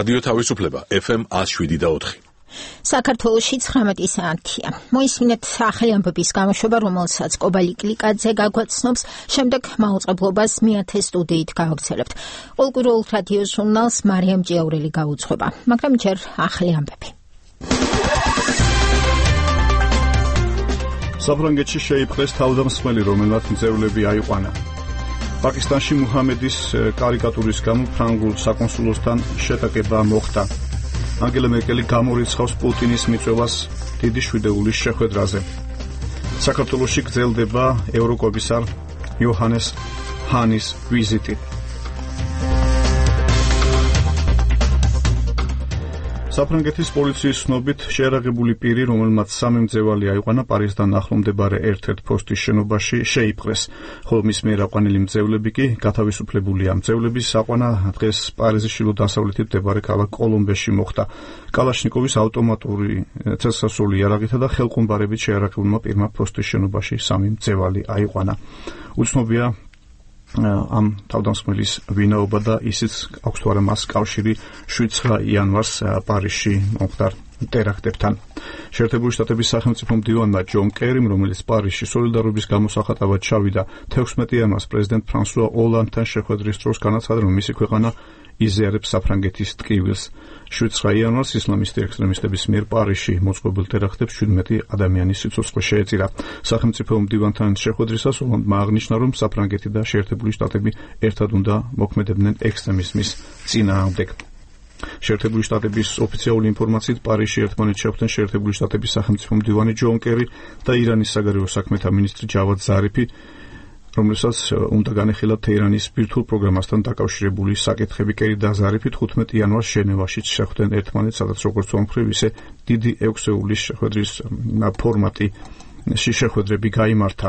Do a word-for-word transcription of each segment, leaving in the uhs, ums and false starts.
რადიო თავისუფლება ეფ ემ one oh seven და four. საქართველოში ცხრამეტი საათია. მოისმინეთ ახალი ამბების გამოშვება, რომელსაც კობალი კლიკაძე გაგვაცნობს, შემდეგ მაუწყებლობას მეათე სტუდიით გავაგრძელებთ. ყოველკვირეულ რადიო ჟურნალს მარიამ ჭიაურელი გაუძღვება, მაგრამ ჯერ ახალი ამბები. საფრანგეთში შეიპყრეს თავდამსხმელი, რომელმაც მძევლები აიყვანა. პაკისტანში მუჰამედის კარიკატურის გამო ფრანგულ საკონსულოსთან შეტაკება მოხდა. ანგელა მერკელი გამორიცხავს პუტინის მიწვევას დიდი შვიდეულის შეხვედრაზე. საქართველოში გრძელდება ევროკომისარ იოჰანეს ჰანის ვიზიტი. საფრანგეთის პოლიციის ცნობით შეერაღებული პირი, რომელმაც სამი მძევალი აიყვანა პარიზთან ახლომდებარე ერთ-ერთ ფოსტის შენობაში, შეიპყრეს, ხოლო მის მიერ აყვანილი მძევლები კი გათავისუფლებულია. მძევლების აყვანა დღეს პარიზის ჩრდილო-დასავლეთით მდებარე ქალაქ კოლომბეში მოხდა. კალაშნიკოვის ავტომატური წესასწაული იარაღითა და ხელყუმბარებით შეერაღებულმა პირმა ფოსტის შენობაში სამი მძევალი აიყვანა. უცნობია ამ თავდამსხმელის ვინაობა და ისიც აქვს თუ არა მას კავშირი შვიდ იანვარს პარიზში მომხდარ ტერაქტებთან. შეერთებული შტატების სახელმწიფო მდივანმა ჯონ კერიმ, რომელიც პარიზში სოლიდარობის გამოსახატავად ჩავიდა, თექვსმეტი იანვარს პრეზიდენტ ფრანსუა ოლანდთან შეხვედრის დროს განაცხადა, რომ მისი ქვეყანა იზიარებს საფრანგეთის ტკივილს. შვიდ იანვარს ისლამისტი ექსტრემისტების მიერ პარიზში მოწყობილ ტერაქტებს შვიდმეტი ადამიანის სიცოცხლე შეეწირა. სახელმწიფო მდივანთან შეხვედრისას ოლანდმა აღნიშნა, რომ საფრანგეთი და შეერთებული შტატები ერთად უნდა მოქმედებდნენ ექსტრემიზმის წინააღმდეგ. შეერთებული შტატების ოფიციალური ინფორმაციით პარიზში ერთმანეთს შეხვდნენ შეერთებული შტატების სახელმწიფო მდივანი ჯონ კერი და ირანის საგარეო საქმეთა მინისტრი ჯავად ზარიფი, რომელსაც უნდა განეხილათ თეირანის ბირთვულ პროგრამასთან დაკავშირებული საკითხები. კერი და ზარიფი თხუთმეტი იანვარს ჟენევაში შეხვდნენ ერთმანეთს, სადაც როგორც მომხრე, ისე დიდი ექვსეულის შეხვედრის ფორმატში შეხვედრები გაიმართა.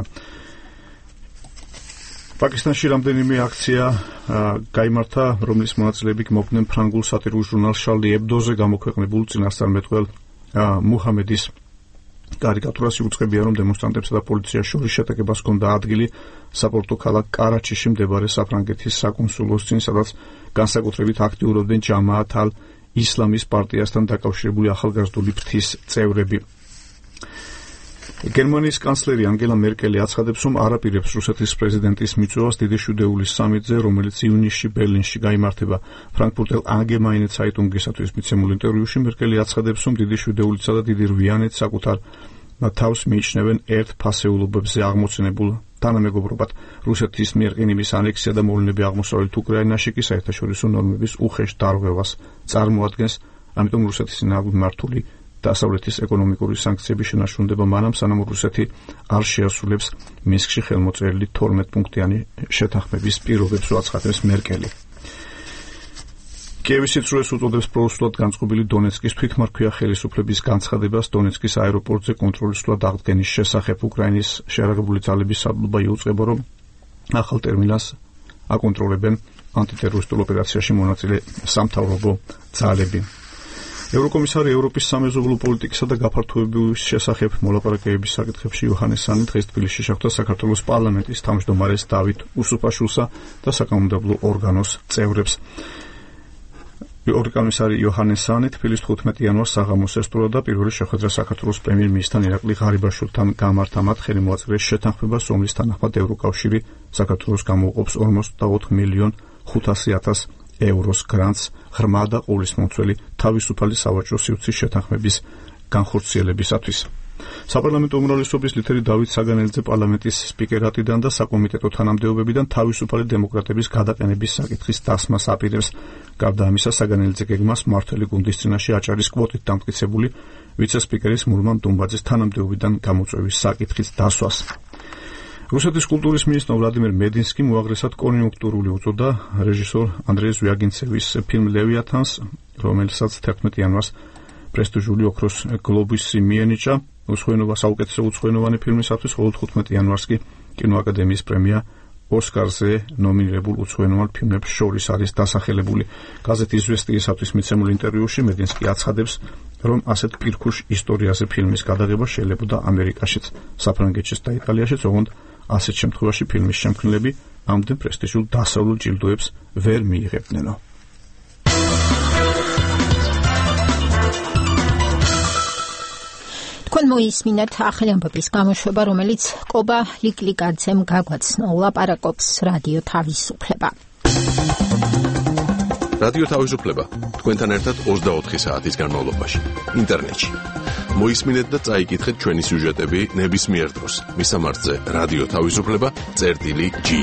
პაკისტანში რამდენიმე აქცია გაიმართა, რომლის მონაწილეები მოხვდნენ ფრანგულ სატირულ ჟურნალ შარლი ებდოზე გამოქვეყნებულ წინასწარმეტყველ მუჰამედის კარიკატურას. იუწყებია, რომ დემონსტრანტებსა და პოლიციას შორის შეტაკებას ჰქონდა ადგილი საპორტო ქალაქ კარაჩიში მდებარე საფრანგეთის საკონსულოს წინ, სადაც განსაკუთრებით აქტიურობდნენ ჯამაათ ალ-ისლამის პარტიასთან დაკავშირებული ახალგაზრდული ფრთის წევრები. გერმანიის კანცლერი ანგელა მერკელი აცხადებს, რომ არ აპირებს რუსეთის პრეზიდენტის მიწვევას დიდი შვიდეულის სამიტზე, რომელიც ივნისში ბერლინში გაიმართება. ფრანკფურტელ ალგემაინე ცაიტუნგისათვის მიცემულ ინტერვიუში მერკელი აცხადებს, რომ დიდი შვიდეულისა და დიდი რვიანეთ საკუთარ თავს მიიჩნევენ ერთ ფასეულობებზე აღმოცენებულ თანამეგობრობად. რუსეთის მიერ ყინების ანექსია და მოვლენები აღმოსავლეთ უკრაინაში კი საერთაშორისო ნორმების უხეშ დარღვევას წარმოადგენს, ამიტომ რუსეთის წინააღმდეგ მართული დასავლეთის ეკონომიკური სანქციების შენარჩუნდება მანამ, სანამ რუსეთი არ შეასრულებს მინსკში ხელმოწერილი თორმეტ პუნქტიანი შეთანხმების პირობებს, აცხადებს მერკელი. კიევის სიცრუეს უწოდებს პროუსულად განწყობილი დონეცკის თვითმარქვია ხელისუფლების განცხადებას დონეცკის აეროპორტზე კონტროლის სრულად აღდგენის შესახებ. უკრაინის შეერაღებული ძალების საბლობა იუწყება, რომ ახალ ტერმინალს აკონტროლებენ ანტიტერორისტულ ოპერაციაში მონაწილე სამთავრობო ძალები. ევროკომისარი ევროპის სამეზობლო პოლიტიკისა და გაფართოების შესახებ მოლაპარაკებების საკითხებში იოჰანეს ჰანი დღეს თბილისში შეხვდა საქართველოს პარლამენტის თავმჯდომარეს დავით უსუფაშვილსა და საკანონმდებლო ორგანოს წევრებს. ევროკომისარი იოჰანეს ჰანი თბილისს თხუთმეტი იანვარს საღამოს ესწროდა და პირველი შეხვედრა საქართველოს პრემიერ-მინისტრთან ირაკლი ღარიბაშვილთან გამართა. მათ ხელი მოაწერეს შეთანხმებას, რომლის თანახმად ევროკავშირი საქართველოს გამოუყოფს ორმოცდაოთხ მილიონ ხუთასი ათას ევროს გრანტს ღრმა და ყოვლისმომცველი თავისუფალი სავაჭრო სივრცის შეთანხმების განხორციელებისათვის. საპარლამენტო უმრავლესობის ლიდერი დავით საგანელიძე პარლამენტის სპიკერატიდან და საკომიტეტო თანამდებობებიდან თავისუფალი დემოკრატების გადაყენების საკითხის დასმას აპირებს. გარდა ამისა, საგანელიძე გეგმას მმართველი გუნდის წინაშე აჭარის კვოტით დამტკიცებული ვიცე-სპიკერის მურმან დუმბაძის თანამდებობიდან გამოწვევის საკითხის დასვას. რუსეთის კულტურის მინისტრმა ვლადიმერ მედინსკიმ უაღრესად კონიუნქტურული უწოდა რეჟისორ ანდრეი ზვიაგინცევის ფილმ ლევიათანს, რომელსაც თერთმეტი იანვარს პრესტიჟული ოქროს გლობუსი მიენიჭა უცხოენობა საუკეთესო უცხოენოვანი ფილმისათვის, ხოლო თხუთმეტი იანვარს კი კინოაკადემიის პრემია ოსკარზე ნომინირებულ უცხოენოვან ფილმებს შორის არის დასახელებული. გაზეთ იზვესტიისათვის მიცემულ ინტერვიუში მედინსკი აცხადებს, რომ ასეთ პირქუშ ისტორიაზე ფილმის გადაღება შეიძლებოდა ამერიკაშიც, საფრანგეთშიც და იტალიაშიც, ოღონდ ასეთ შემთხვევაში ფილმის შემქმნელები ამდენ პრესტიჟულ დასავლურ ჯილდოებს ვერ მიიღებდნენო. თქვენ მოისმინეთ ახალი ამბების გამოშვება, რომელიც კობა ლიკლიკაძემ გაგვაცნო, ლაპარაკობს რადიო თავისუფლება. რადიო თავისუფლება თქვენთან ერთად ოცდაოთხი საათის განმავლობაში ინტერნეტში. მოისმინეთ და წაიკითხეთ ჩვენი სიუჟეტები ნებისმიერ დროს. მისამართზე რადიო თავისუფლება წერტილი ჯი.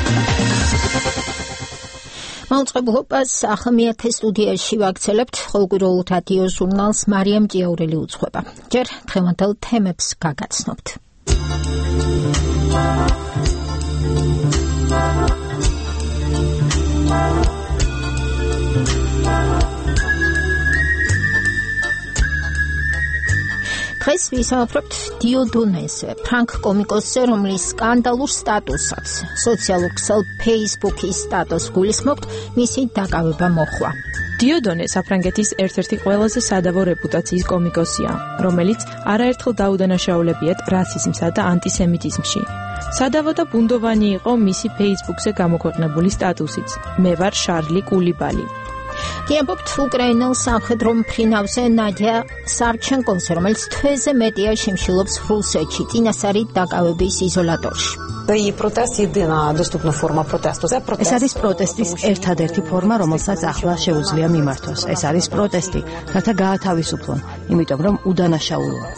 მაუწყებლობას ახალმეათე სტუდიაში ვაქცელებთ, ყოველკვირეულ რადიო ჟურნალს მარიამ ჭიაურელი უძღვება. ჯერ დღევანდელ თემებს გაგაცნობთ. დღეს ვისაუბრებთ დიოდონეზე, ფრანგ კომიკოსზე, რომლის სკანდალურ სტატუსსაც სოციალურ ქსელ Facebook-ის სტატუსს გულისხმობთ, მისი დაკავება მოხვა. დიოდონე საფრანგეთის ერთ-ერთი ყველაზე სადავო რეპუტაციის კომიკოსია, რომელიც არაერთხელ დაუდანაშაულებიათ რასიზმსა და ანტისემიტიზმში. სადავო და ბუნდოვანი იყო მისი Facebook-ზე გამოქვეყნებული სტატუსიც. მე ვარ შარლი კულიბალი. გიამბობთ უკრაინელ სამხედრო მფრინავზე ნადია სარჩენკოვზე, რომელიც თვეზე მეტია შიმშილობს რუსეთში, წინასწარი დაკავების იზოლატორში. ეს არის პროტესტის ერთადერთი ფორმა, რომელსაც ახლა შეუძლია მიმართოს. ეს არის პროტესტი, რათა გაათავისუფლონ, იმიტომ რომ უდანაშაულოა.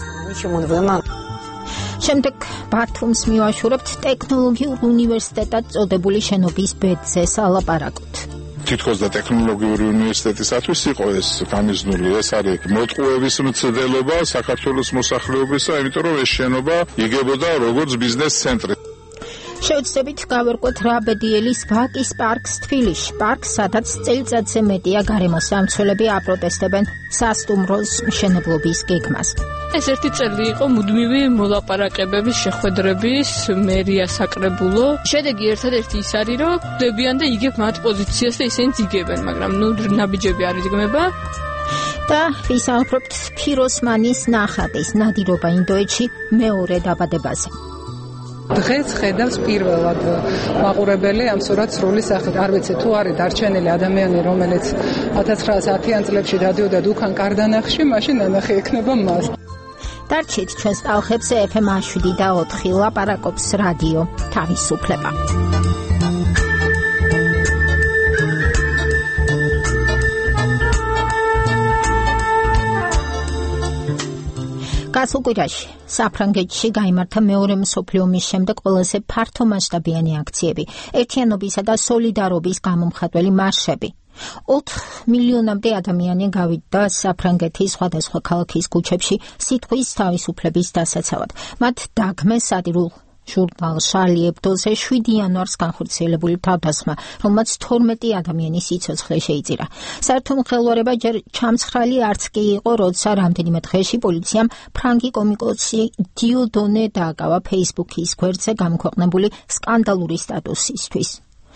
შემდეგ ბათუმს მივაშურებთ ტექნოლოგიურ უნივერსიტეტად წოდებული შენობის ბედზე სალაპარაკოთ. თითქოს და ტექნოლოგიური უნივერსიტეტისათვის იყო ეს გამიზნული, ეს არის მოტყუების მცდელობა საქართველოს მოსახლეობისა, იმიტომ რომ ეს შენობა იგებოდა როგორც ბიზნეს ცენტრი. შევცდებით გავერკვოთ რა ბედიელის ვაკის პარკს თბილისში, პარკს, სადაც წელიწადზე მეტია გარემოსამცველები აპროტესტებენ სასტუმროს მშენებლობის გეგმას. ეს ერთი წელი იყო მუდმივი მოლაპარაკებების შეხვედრების მერია საკრებულო. შედეგი ერთადერთი ის არის, რომ დებიან და იგებ მათ პოზიციას და ისინიც იგებენ, მაგრამ ნუ ნაბიჯები არ იდგმება. და ვისაუბრებთ ფიროსმანის ნახატის ნადირობა ინდოეთში მეორე დაბადებაზე. დღეს ხედავს პირველად მაყურებელი ამ სურათს სრული სახით. არ ვიცი თუ არის დარჩენილი ადამიანი, რომელიც ათას ცხრაასი ათიან წლებში დადიოდა დუქან კარდანახში, მაშინ ნანახი ექნება მას. დარჩით ჩვენს ტალხებზე ეფ ემ შვიდი და ოთხი ლაპარაკობს რადიო თავისუფლება. გასულ კვირაში საფრანგეთში გაიმართა მეორე მსოფლიო ომის შემდეგ ყველაზე ფართომასშტაბიანი აქციები, ერთიანობისა და სოლიდარობის გამომხატველი მარშები. ოთხ მილიონამდე ადამიანი გავიდა საფრანგეთის სხვადასხვა ქალაქის ქუჩებში სიტყვის თავისუფლების დასაცავად. მათ დაგმეს სატირულ ჟურნალ შარლი ებდოზე შვიდი იანვარს განხორციელებული თავდასხმა, რომელმაც თორმეტი ადამიანის სიცოცხლე შეიწირა. საერთო მღელვარება ჯერ ჩამცხრალი არც კი იყო, როცა რამდენიმე დღეში პოლიციამ ფრანგი კომიკოსი დიოდონე დააკავა Facebook-ის გვერდზე გამოქვეყნებული სკანდალური სტატუსისთვის.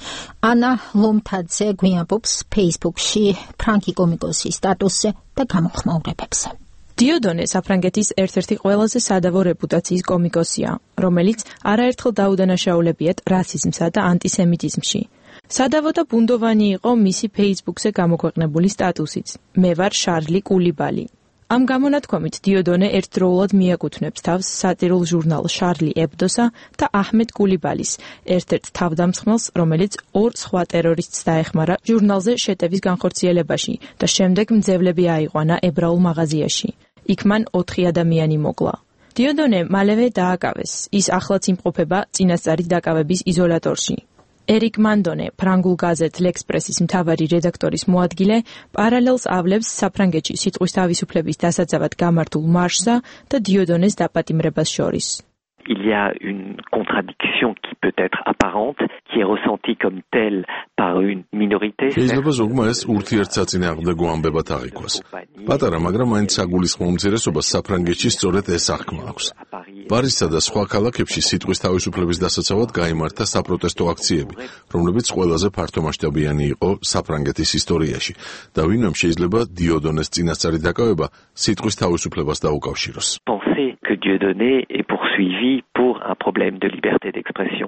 ანა ლომთაძე გვიამბობს Facebook-ში ფრანგი კომიკოსის სტატუსზე და გამოხმაურებებზე. დიოდონე საფრანგეთის ერთ-ერთი ყველაზე სადავო რეპუტაციის კომიკოსია, რომელიც არაერთხელ დაუდანაშაულებიათ რასიზმსა და ანტისემიტიზმში. სადავო და ბუნდოვანი იყო მისი Facebook-ზე გამოქვეყნებული სტატუსიც. მე ვარ შარლი კულიბალი. ამ გამონათქვამით დიოდონე ერთდროულად მიაკუთვნებს თავს სატირულ ჟურნალ შარლი ებდოსა და აჰმედ კულიბალის, ერთ-ერთ თავდამსხმელს, რომელიც ორ სხვა ტერორისტს დაეხმარა ჟურნალზე შეტევის განხორციელებაში და შემდეგ მძევლები აიყვანა ებრაულ მაღაზიაში. იქ მან ოთხი ადამიანი მოკლა. დიოდონე მალევე დააკავეს. ის ახლაც იმყოფება წინასწარი დაკავების იზოლატორში. ერიკ მანდონე, ფრანგულ გაზეთ ლექსპრესის მთავარი რედაქტორის მოადგილე, პარალელს ავლებს საფრანგეთში სიტყვის თავისუფლების დასაცავად გამართულ მარშსა და დიოდონეს დაპატიმრებას შორის. Il y a une contradiction qui peut être apparente, qui est ressentie comme telle par une minorité. შეიძლება ზოგმა ეს ურთიერთსაწინააღმდეგო ამბებად აღიქვას. პატარა, მაგრამ მაინც საგულისხმო უმცირესობას საფრანგეთში სწორედ ეს აღქმა აქვს. პარიზსა და სხვა ქალაქებში სიტყვის თავისუფლების დასაცავად გაიმართა საპროტესტო აქციები, რომლებიც ყველაზე ფართომასშტაბიანი იყო საფრანგეთის ისტორიაში და ვინმემ შეიძლება დიოდონეს წინასწარი დაკავება სიტყვის თავისუფლებას დაუკავშიროს. Penser que Dieudonné est poursuivi pour un problème de liberté d'expression.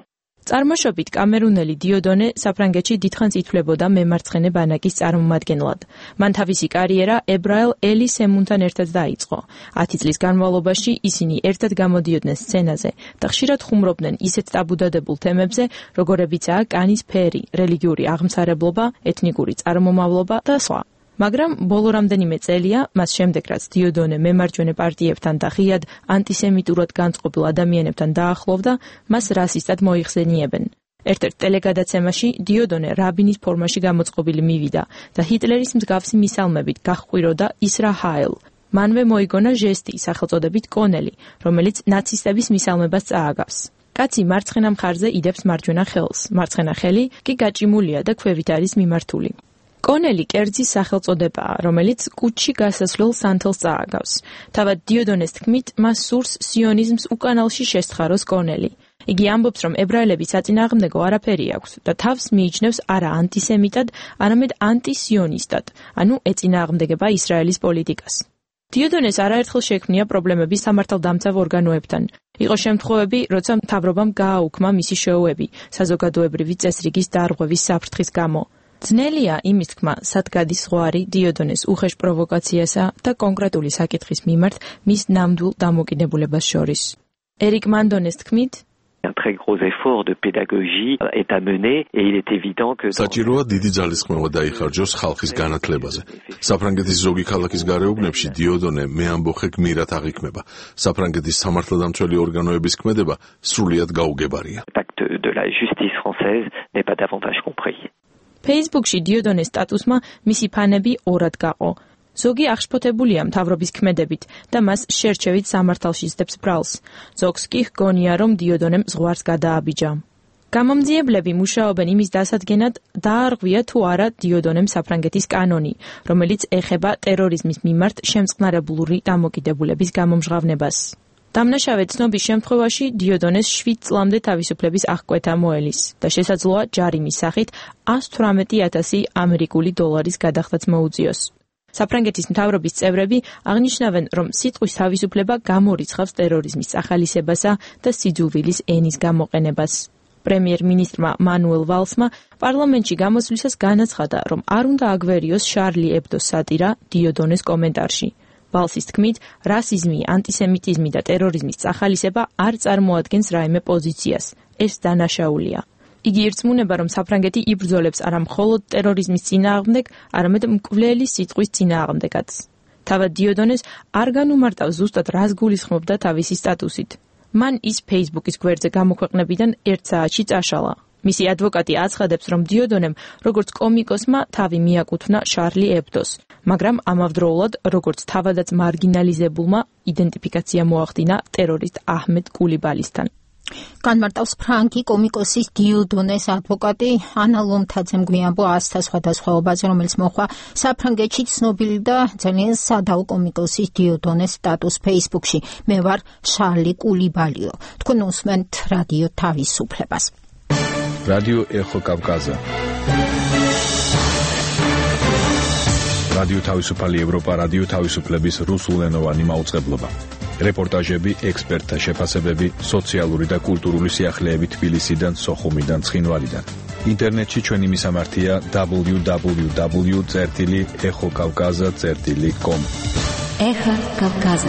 წარმოშობით კამერუნელი დიოდონე საფრანგეთში დიდხანს ითვლებოდა მემარცხენე ბანაკის წარმომადგენლად. მან თავისი კარიერა ებრაელ ელი სემუნთან ერთად დაიწყო. ათი წლის განმავლობაში ისინი ერთად გამოდიოდნენ სცენაზე და ხშირად ხუმრობდნენ ისეთ ტაბუდადებულ თემებზე, როგორებიცაა კანის ფერი, რელიგიური აღმსარებლობა, ეთნიკური წარმომავლობა და სხვა. მაგრამ ბოლო რამდენიმე წელია, მას შემდეგ რაც დიოდონე მემარჯვენე პარტიებთან და ღიად ანტისემიტურად განწყობილ ადამიანებთან დაახლოვდა, მას რასისტად მოიხსენიებენ. ერთ-ერთ ტელეგადაცემაში დიოდონე რაბინის ფორმაში გამოწყობილი მივიდა და ჰიტლერის მსგავსი მისალმებით გაჰყვიროდა ისრაჰაელ. მანვე მოიგონა ჟესტი სახელწოდებით კონელი, რომელიც ნაცისტების მისალმებას წააგავს. კაცი მარცხენა მხარზე იდებს მარჯვენა ხელს, მარცხენა ხელი კი გაჭიმულია და ქვევით არის მიმართული. კონელი კერძის სახელწოდებაა, რომელიც კუჩში გასასვლელ სანთელს წააგავს. თავად დიოდონეს თქმით, მას სურს სიონიზმს უკანალში შესთხაროს კონელი. იგი ამბობს, რომ ებრაელების საწინააღმდეგო არაფერი აქვს და თავს მიიჩნევს არა ანტისემიტად, არამედ ანტისიონისტად, ანუ ეწინააღმდეგება ისრაელის პოლიტიკას. დიოდონეს არაერთხელ შექმნია პრობლემები სამართალდამცავ ორგანოებთან. იყო შემთხვევები, როცა მთავრობამ გააუქმა მისი შოუები საზოგადოებრივი წესრიგის დარღვევის საფრთხის გამო. ძნელია იმის თქმა, სად გადის ზღვარი დიოდონეს უხეშ პროვოკაციასა და კონკრეტული საკითხის მიმართ მის ნამდვილ დამოკიდებულებას შორის. ერიკ მანდონეს თქმით, Un très gros effort de pédagogie est à mener et il est évident que საჭიროა დიდი ძალისხმევა დაიხარჯოს ხალხის განათლებაზე. საფრანგეთის ზოგი ქალაქის გარეუბნებში დიოდონე მეამბოხე გმირად აღიქმება. საფრანგეთის სამართალდამცველი ორგანოების ქმედება სრულიად გაუგებარია. L'acte de la justice française n'est pas davantage compris. Facebook-ში დიოდონეს სტატუსმა მისი ფანები ორად გაყო. ზოგი აღშფოთებულია მთავრობის ქმედებით და მას შერჩევით სამართალში სდებს ბრალს. ზოგს კი ჰგონია, რომ დიოდონემ ზღვარს გადააბიჯა. გამომძიებლები მუშაობენ იმის დასადგენად, დაარღვია თუ არა დიოდონემ საფრანგეთის კანონი, რომელიც ეხება ტერორიზმის მიმართ შემწყნარებლური დამოკიდებულების გამომჟღავნებას. დამნაშავე ცნობის შემთხვევაში დიოდონეს შვიდ წლამდე თავისუფლების აღკვეთა მოელის და შესაძლოა ჯარიმის სახით ათს თვრამეტი ათასი ამერიკული დოლარის გადახდაც მოუწიოს. საფრანგეთის მთავრობის წევრები აღნიშნავენ, რომ სიტყვის თავისუფლება გამორიცხავს ტერორიზმის ახალისებასა და სიძულვილის ენის გამოყენებას. პრემიერ-მინისტრმა მანუელ ვალსმა პარლამენტში გამოსვლისას განაცხადა, რომ არ უნდა აგვერიოს შარლი ებდოს სატირა დიოდონეს კომენტარში. ვალსის თქმით, რასიზმი, ანტისემიტიზმი და ტერორიზმის ახალისება არ წარმოადგენს რაიმე პოზიციას. ეს დანაშაულია. იგი ირწმუნება, რომ საფრანგეთი იბრძოლებს არა მხოლოდ ტერორიზმის წინააღმდეგ, არამედ მკვლელი სიტყვის წინააღმდეგაც. თავად დიოდონეს არ განუმარტავს ზუსტად რას გულისხმობდა თავისი სტატუსით. მან ის Facebook-ის გვერდზე გამოქვეყნებიდან ერთ საათში წაშალა. მისი ადვოკატი აცხადებს, რომ დიოდონემ, როგორც კომიკოსმა, თავი მიაკუთვნა შარლი ებდოს, მაგრამ ამავდროულად, როგორც თავადაც მარგინალიზებულმა, იდენტიფიკაცია მოახდინა ტერორისტ აჰმედ კულიბალისთან. განმარტავს ფრანგი კომიკოსის დიოდონეს ადვოკატი ანა ლომთაძემ გვიანბო ასთა სხვადასხვაობაზე, რომელიც მოხდა საფრანგეთში ცნობილი და ძალიან სადაო კომიკოსის დიოდონეს სტატუს Facebook-ში. მე ვარ შარლი კულიბალიო. თქვენ უსმენთ რადიო თავისუფლებას. რადიო ეხო კავკაზა. რადიო თავისუფალი ევროპა, რადიო თავისუფლების რუსულენოვანი მაუწყებლობა. რეპორტაჟები, ექსპერტთა შეფასებები, სოციალური და კულტურული სიახლეები თბილისიდან, სოხუმიდან, ცხინვალიდან. ინტერნეტში ჩვენი მისამართია დაბლიუ დაბლიუ დაბლიუ წერტილი ეხო კავკაზა წერტილი კომ. ეხო კავკაზა.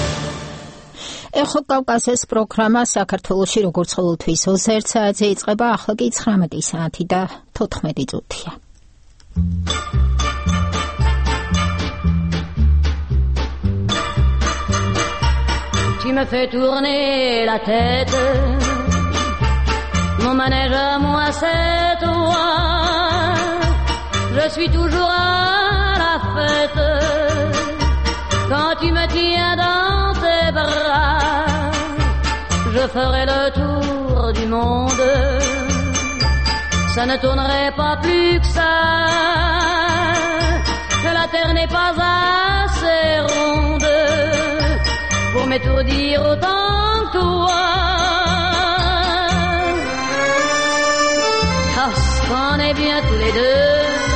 ეხო კავკაზის პროგრამა საქართველოში როგორც ყოველთვის ოცდაერთ საათზე იწყება, ახლა კი ცხრამეტი საათი და თოთხმეტი წუთია. Tu me fais tourner la tête, mon manège à moi c'est toi, je suis toujours à la fête, quand tu me tiens dans tes bras, je ferai le tour du monde, ça ne tournerait pas plus que ça, que la terre n'est pas assez ronde pour m'étourdir autant que toi. Parce qu'on est bien tous les deux,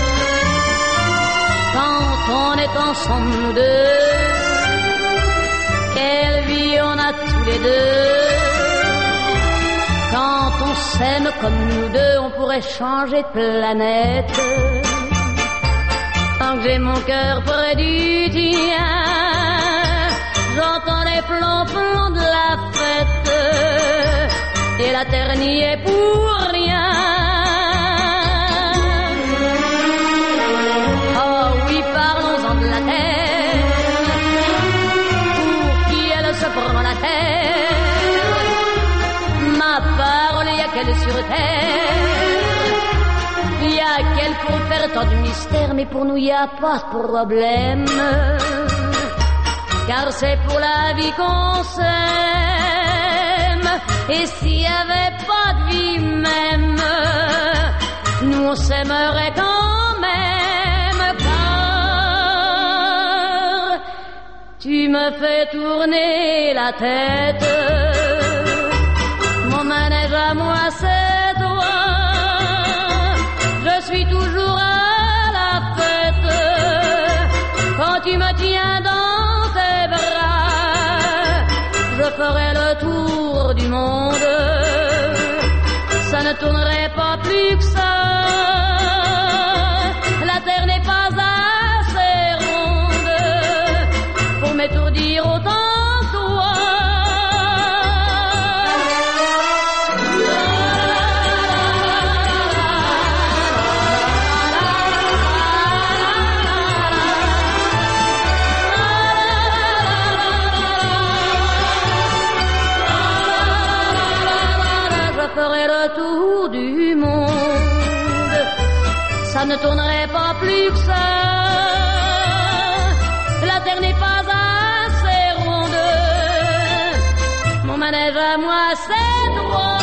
quand on est ensemble nous deux, quelle vie on a tous les deux, quand on s'aime comme nous deux, on pourrait changer de planète. Tant que j'ai mon cœur près du tien, j'entends les plans-plans de la fête, et la terre n'y est pour rien. Oh oui, parlons-en de la terre, pour qui elle se prend la terre. Ma parole, y a qu'elle sur terre, y a qu'elle pour faire tant de mystère, mais pour nous y a pas de problème, car c'est pour la vie qu'on s'aime. Et s'il y avait pas de vie même, nous on s'aimerait quand même, car tu me fais tourner la tête. Mon manège à moi c'est toi, je suis toujours à la fête. Quand tu me tiens dans tes bras, je ferai le tour du monde. Ça ne tournerait pas plus que ça, la terre n'est pas assez ronde pour m'étourdir autant que toi. Ferait le tour du monde, ça ne tournerait pas plus que ça, la terre n'est pas assez ronde, mon manège à moi c'est droit.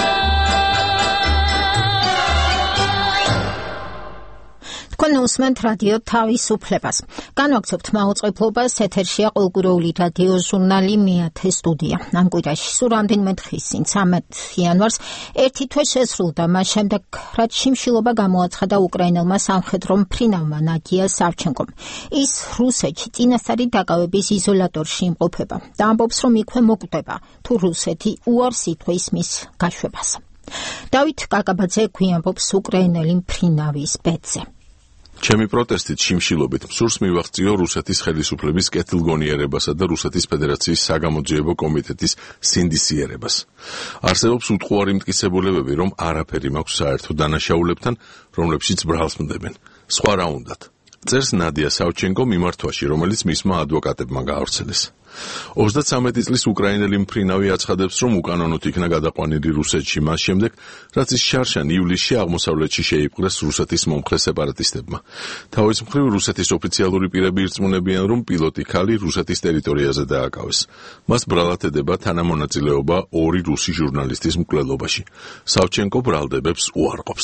Კონუსმენთ რადიო თავისუფლებას. განვაგრძობთ მაუწყებლობას, ეთერშია ყოველკვირეული რადიო ჟურნალი მეათე სტუდია. ამ კვირაში სულ რამდენიმე დღის წინ ცამეტ იანვარს ერთი თვე შესრულდა მას შემდეგ, რაც შიმშილობა გამოაცხადა უკრაინელმა სამხედრო მფრინავმა ნადია სავჩენკომ. ის რუსეთში წინასწარი დაკავების იზოლატორში იმყოფება და ამბობს, რომ იქვე მოკვდება, თუ რუსეთი უარს ითხოვს მის გაშვებას. დავით კაკაბაძე გვიამბობს უკრაინელი მფრინავის ბედზე. ჩემი პროტესტით შიმშილობით მსურს მივაღწიო რუსეთის ხელისუფლების კეთილგონიერებასა და რუსეთის ფედერაციის საგამოძიებო კომიტეტის სინდისიერებას. არსებობს უტყუარი მტკიცებულებები, რომ არაფერი მაქვს საერთო დანაშაულებთან, რომლებშიც ბრალს მდებენ. სხვა რა უნდათ? წერს ნადია სავჩენკო მიმართვაში, რომელიც მისმა ადვოკატებმა გაავრცელეს. ოცდათსამეტი წლის უკრაინელი მფრინავი აცხადებს, რომ უკანონოდ იქნა გადაყვანილი რუსეთში მას შემდეგ, რაც ის შარშან ივლისში აღმოსავლეთში შეიპყრეს რუსეთის მომხრე სეპარატისტებმა. თავის მხრივ რუსეთის ოფიციალური პირები ირწმუნებიან, რომ პილოტი ქალი რუსეთის ტერიტორიაზე დააკავეს. მას ბრალად ედება თანამონაწილეობა ორი რუსი ჟურნალისტის მკვლელობაში. სავჩენკო ბრალდებებს უარყოფს.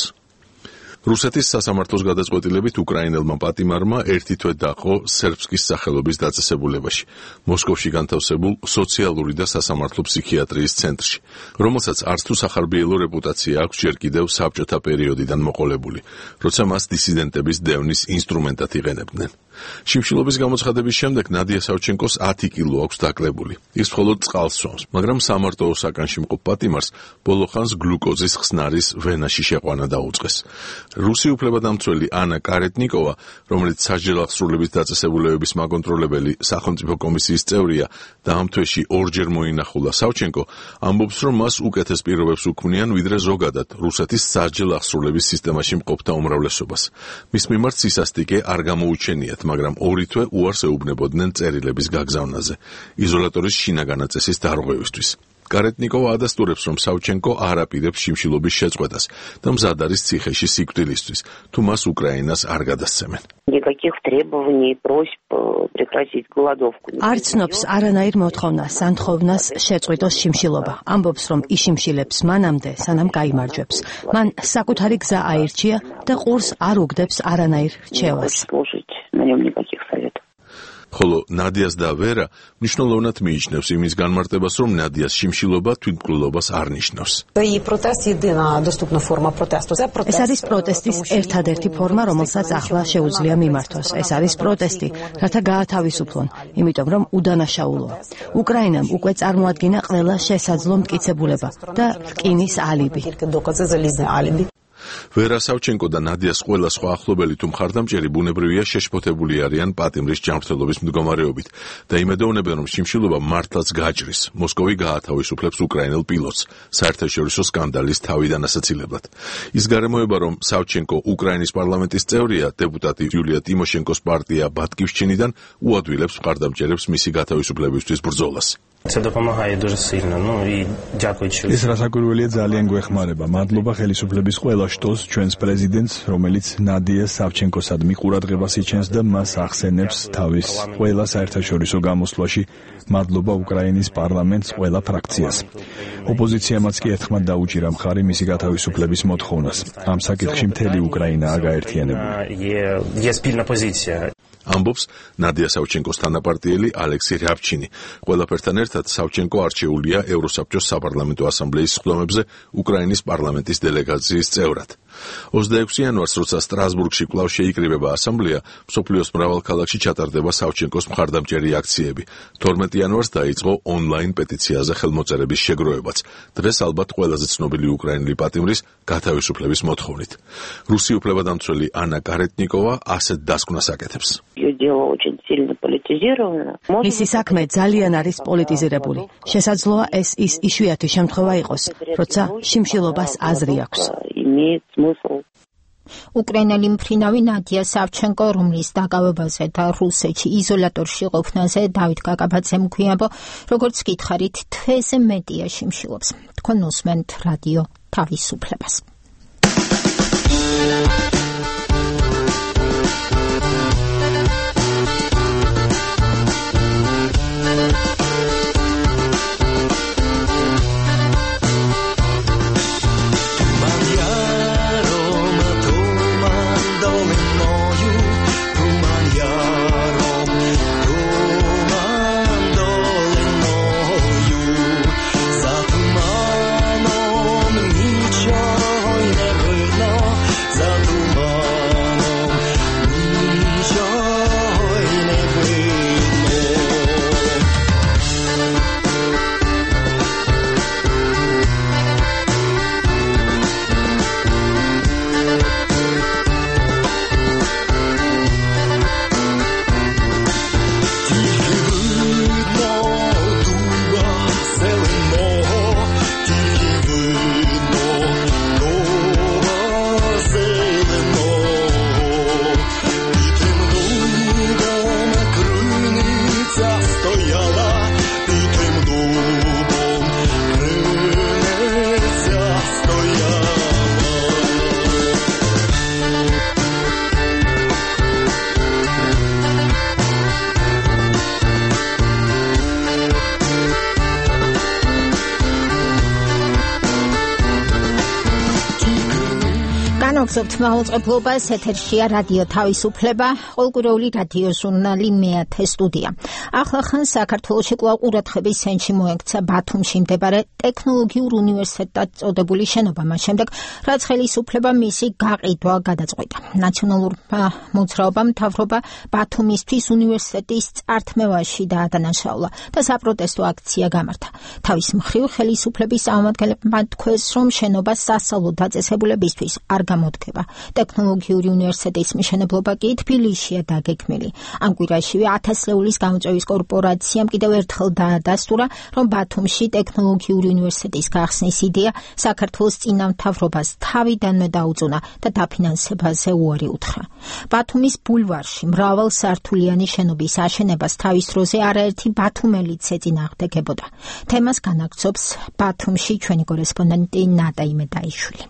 რუსეთის სასამართლოს გადაწყვეტილებით უკრაინელმა პატიმარმა ერთი თვე დაყო სერბსკის სახელობის დაწესებულებაში, მოსკოვში განთავსებულ სოციალური და სასამართლო ფსიქიატრიის ცენტრში, რომელსაც არც თუ სახარბიელო რეპუტაცია აქვს ჯერ კიდევ საბჭოთა პერიოდიდან მოყოლებული, როცა მას დისიდენტების დევნის ინსტრუმენტად იყენებდნენ. შიმშილობის გამოცხადების შემდეგ ნადია სავჩენკოს ათი კილო აქვს დაკლებული. ის მხოლოდ წყალს სვამს, მაგრამ სამარტოო საკანში მყოფ პატიმარს ბოლო ხანს გლუკოზის ხსნარის ვენაში შეყვანა დაუწყეს. რუსი უფლებადამცველი ანა კარეტნიკოვა, რომელიც სასჯელ აღსრულების დაწესებულებების მაკონტროლებელი სახელმწიფო კომისიის წევრია და ამ თვეში ორჯერ მოინახულა სავჩენკო, ამბობს, რომ მას უკეთეს პირობებს უქმნიან, ვიდრე ზოგადად რუსეთის სასჯელ აღსრულების სისტემაში მყოფთა უმრავლესობას. მის მიმართ სისასტიკე არ გამოუჩენიათ, მაგრამ ორი თვე უარს ეუბნებოდნენ წერილების გაგზავნაზე, იზოლატორის შინაგანა წესის დარღვევისთვის. კარეტნიკოვა ადასტურებს, რომ სავჩენკო არ აპირებს შიმშილობის შეწყვეტას და მზად არის ციხეში სიკვდილისთვის, თუ მას უკრაინას არ გადასცემენ. არ ცნობს არანაირ მოთხოვნას, სანთხოვნას შეწყვიტოს შიმშილობა. ამბობს, რომ იშიმშილებს მანამდე, სანამ გაიმარჯვებს. მან საკუთარი გზა აირჩია და ყურს არ უგდებს არანაირ რჩევას. ხოლო ნადიას და ვერა მნიშვნელოვნად მიიჩნევს იმის განმარტებას, რომ ნადიას შიმშილობა თვითმკვლელობას არ ნიშნავს. ეს არის პროტესტის ერთადერთი ფორმა, რომელსაც ახლა შეუძლია მიმართოს. ეს არის პროტესტი, რათა გაათავისუფლონ, იმიტომ რომ უდანაშაულოა. უკრაინამ უკვე წარმოადგინა ყველა შესაძლო მტკიცებულება და რკინის ალიბი. ვერა სავჩენკო და ნადიას ყველა სხვა ახლობელი თუ მხარდამჭერი ბუნებრივია შეშფოთებული არიან პატიმრის ჯანმრთელობის მდგომარეობით და იმედოვნებენ, რომ შიმშილობა მართლაც გაჭრის. მოსკოვი გაათავისუფლებს უკრაინელ პილოტს საერთაშორისო სკანდალის თავიდან ასაცილებლად. ის გარემოება, რომ სავჩენკო უკრაინის პარლამენტის წევრია, დეპუტატი იულია ტიმოშენკოს პარტია ბატკივშჩინიდან უადვილებს მხარდამჭერებს მისი გათავისუფლებისთვის ბრძოლას. ეს რასაკვირველია, ძალიან გვეხმარება. მადლობა ხელისუფლების ყველა შტოს, ჩვენს პრეზიდენტს, რომელიც ნადია სავჩენკოსადმი ყურადღებას იჩენს და მას ახსენებს თავის ყველა საერთაშორისო გამოსვლაში. მადლობა უკრაინის პარლამენტს, ყველა ფრაქციას. ოპოზიციამაც კი ერთხმად დაუჭირა მხარი მისი გათავისუფლების მოთხოვნას. ამ საკითხში მთელი უკრაინაა გაერთიანებული. ამბობს ნადია სავჩენკოს თანაპარტიელი ალექსი რაბჩინი. ყველაფერთან ერთად სავჩენკო არჩეულია ევროსაბჭოს საპარლამენტო ასამბლეის სხდომებზე უკრაინის პარლამენტის დელეგაციის წევრად. ოცდაექვსი იანვარს, როცა სტრასბურგში კვლავ შეიკრიბება ასამბლეა, მსოფლიოს მრავალ ქალაქში ჩატარდება სავჩენკოს მხარდამჭერი აქციები. თორმეტი იანვარს დაიწყო ონლაინ პეტიციაზე ხელმოწერების შეგროვებაც. დღეს ალბათ ყველაზე ცნობილი უკრაინელი პატიმრის გათავისუფლების მოთხოვნით. რუსი უფლებადამცველი ანა კარეტნიკოვა ასეთ დასკვნას აკეთებს. მისი საქმე ძალიან არის პოლიტიზირებული. შესაძლოა ეს ის იშვიათი შემთხვევა იყოს, როცა შიმშილობას აზრი აქვს. უკრაინელი მფრინავი ნადია სავჩენკო, რომლის დაკავებაზე და რუსეთში იზოლატორში ყოფნაზე დავით კაკაბაძემ გვიამბო, როგორც გითხარით, თვეზე მეტია შიმშილობს. თქვენ უსმენთ რადიო თავისუფლებას. განვაგრძობთ მაუწყებლობას, ეთერშია რადიო თავისუფლება, ყოველკვირეული რადიო ჟურნალი მეათე სტუდია. ახლახან საქართველოში კვლავ ყურადღების ცენტრში მოექცა ბათუმში მდებარე ტექნოლოგიურ უნივერსიტეტად წოდებული შენობა, მას შემდეგ, რაც ხელისუფლება მისი გაყიდვა გადაწყვიტა. ნაციონალურმა მოძრაობამ მთავრობა ბათუმისთვის უნივერსიტეტის წართმევაში დაადანაშაულა და საპროტესტო აქცია გამართა. თავის მხრივ ხელისუფლების წარმომადგენლებმა თქვეს, რომ შენობა სასწავლო დაწესებულებისთვის არ გამოდგება. ტექნოლოგიური უნივერსიტეტის მშენებლობა კი თბილისშია დაგეგმილი. ამ კვირაშივე ათას ლეულის გამოწვევის კორპორაციამ კიდევ ერთხელ დაადასტურა, რომ ბათუმში ტექნოლოგიური უნივერსიტეტის გახსნის იდეა საქართველოს წინამთავრობას თავიდანვე დაუძუნა და დაფინანსებაზე უარი უთხრა. ბათუმის ბულვარში მრავალსართულიანი შენობის აშენებას თავის დროზე არაერთი ბათუმელიც ეწინააღმდეგებოდა. თემას განაგრძობს ბათუმში ჩვენი კორესპონდენტი ნატა იმედაიშვილი.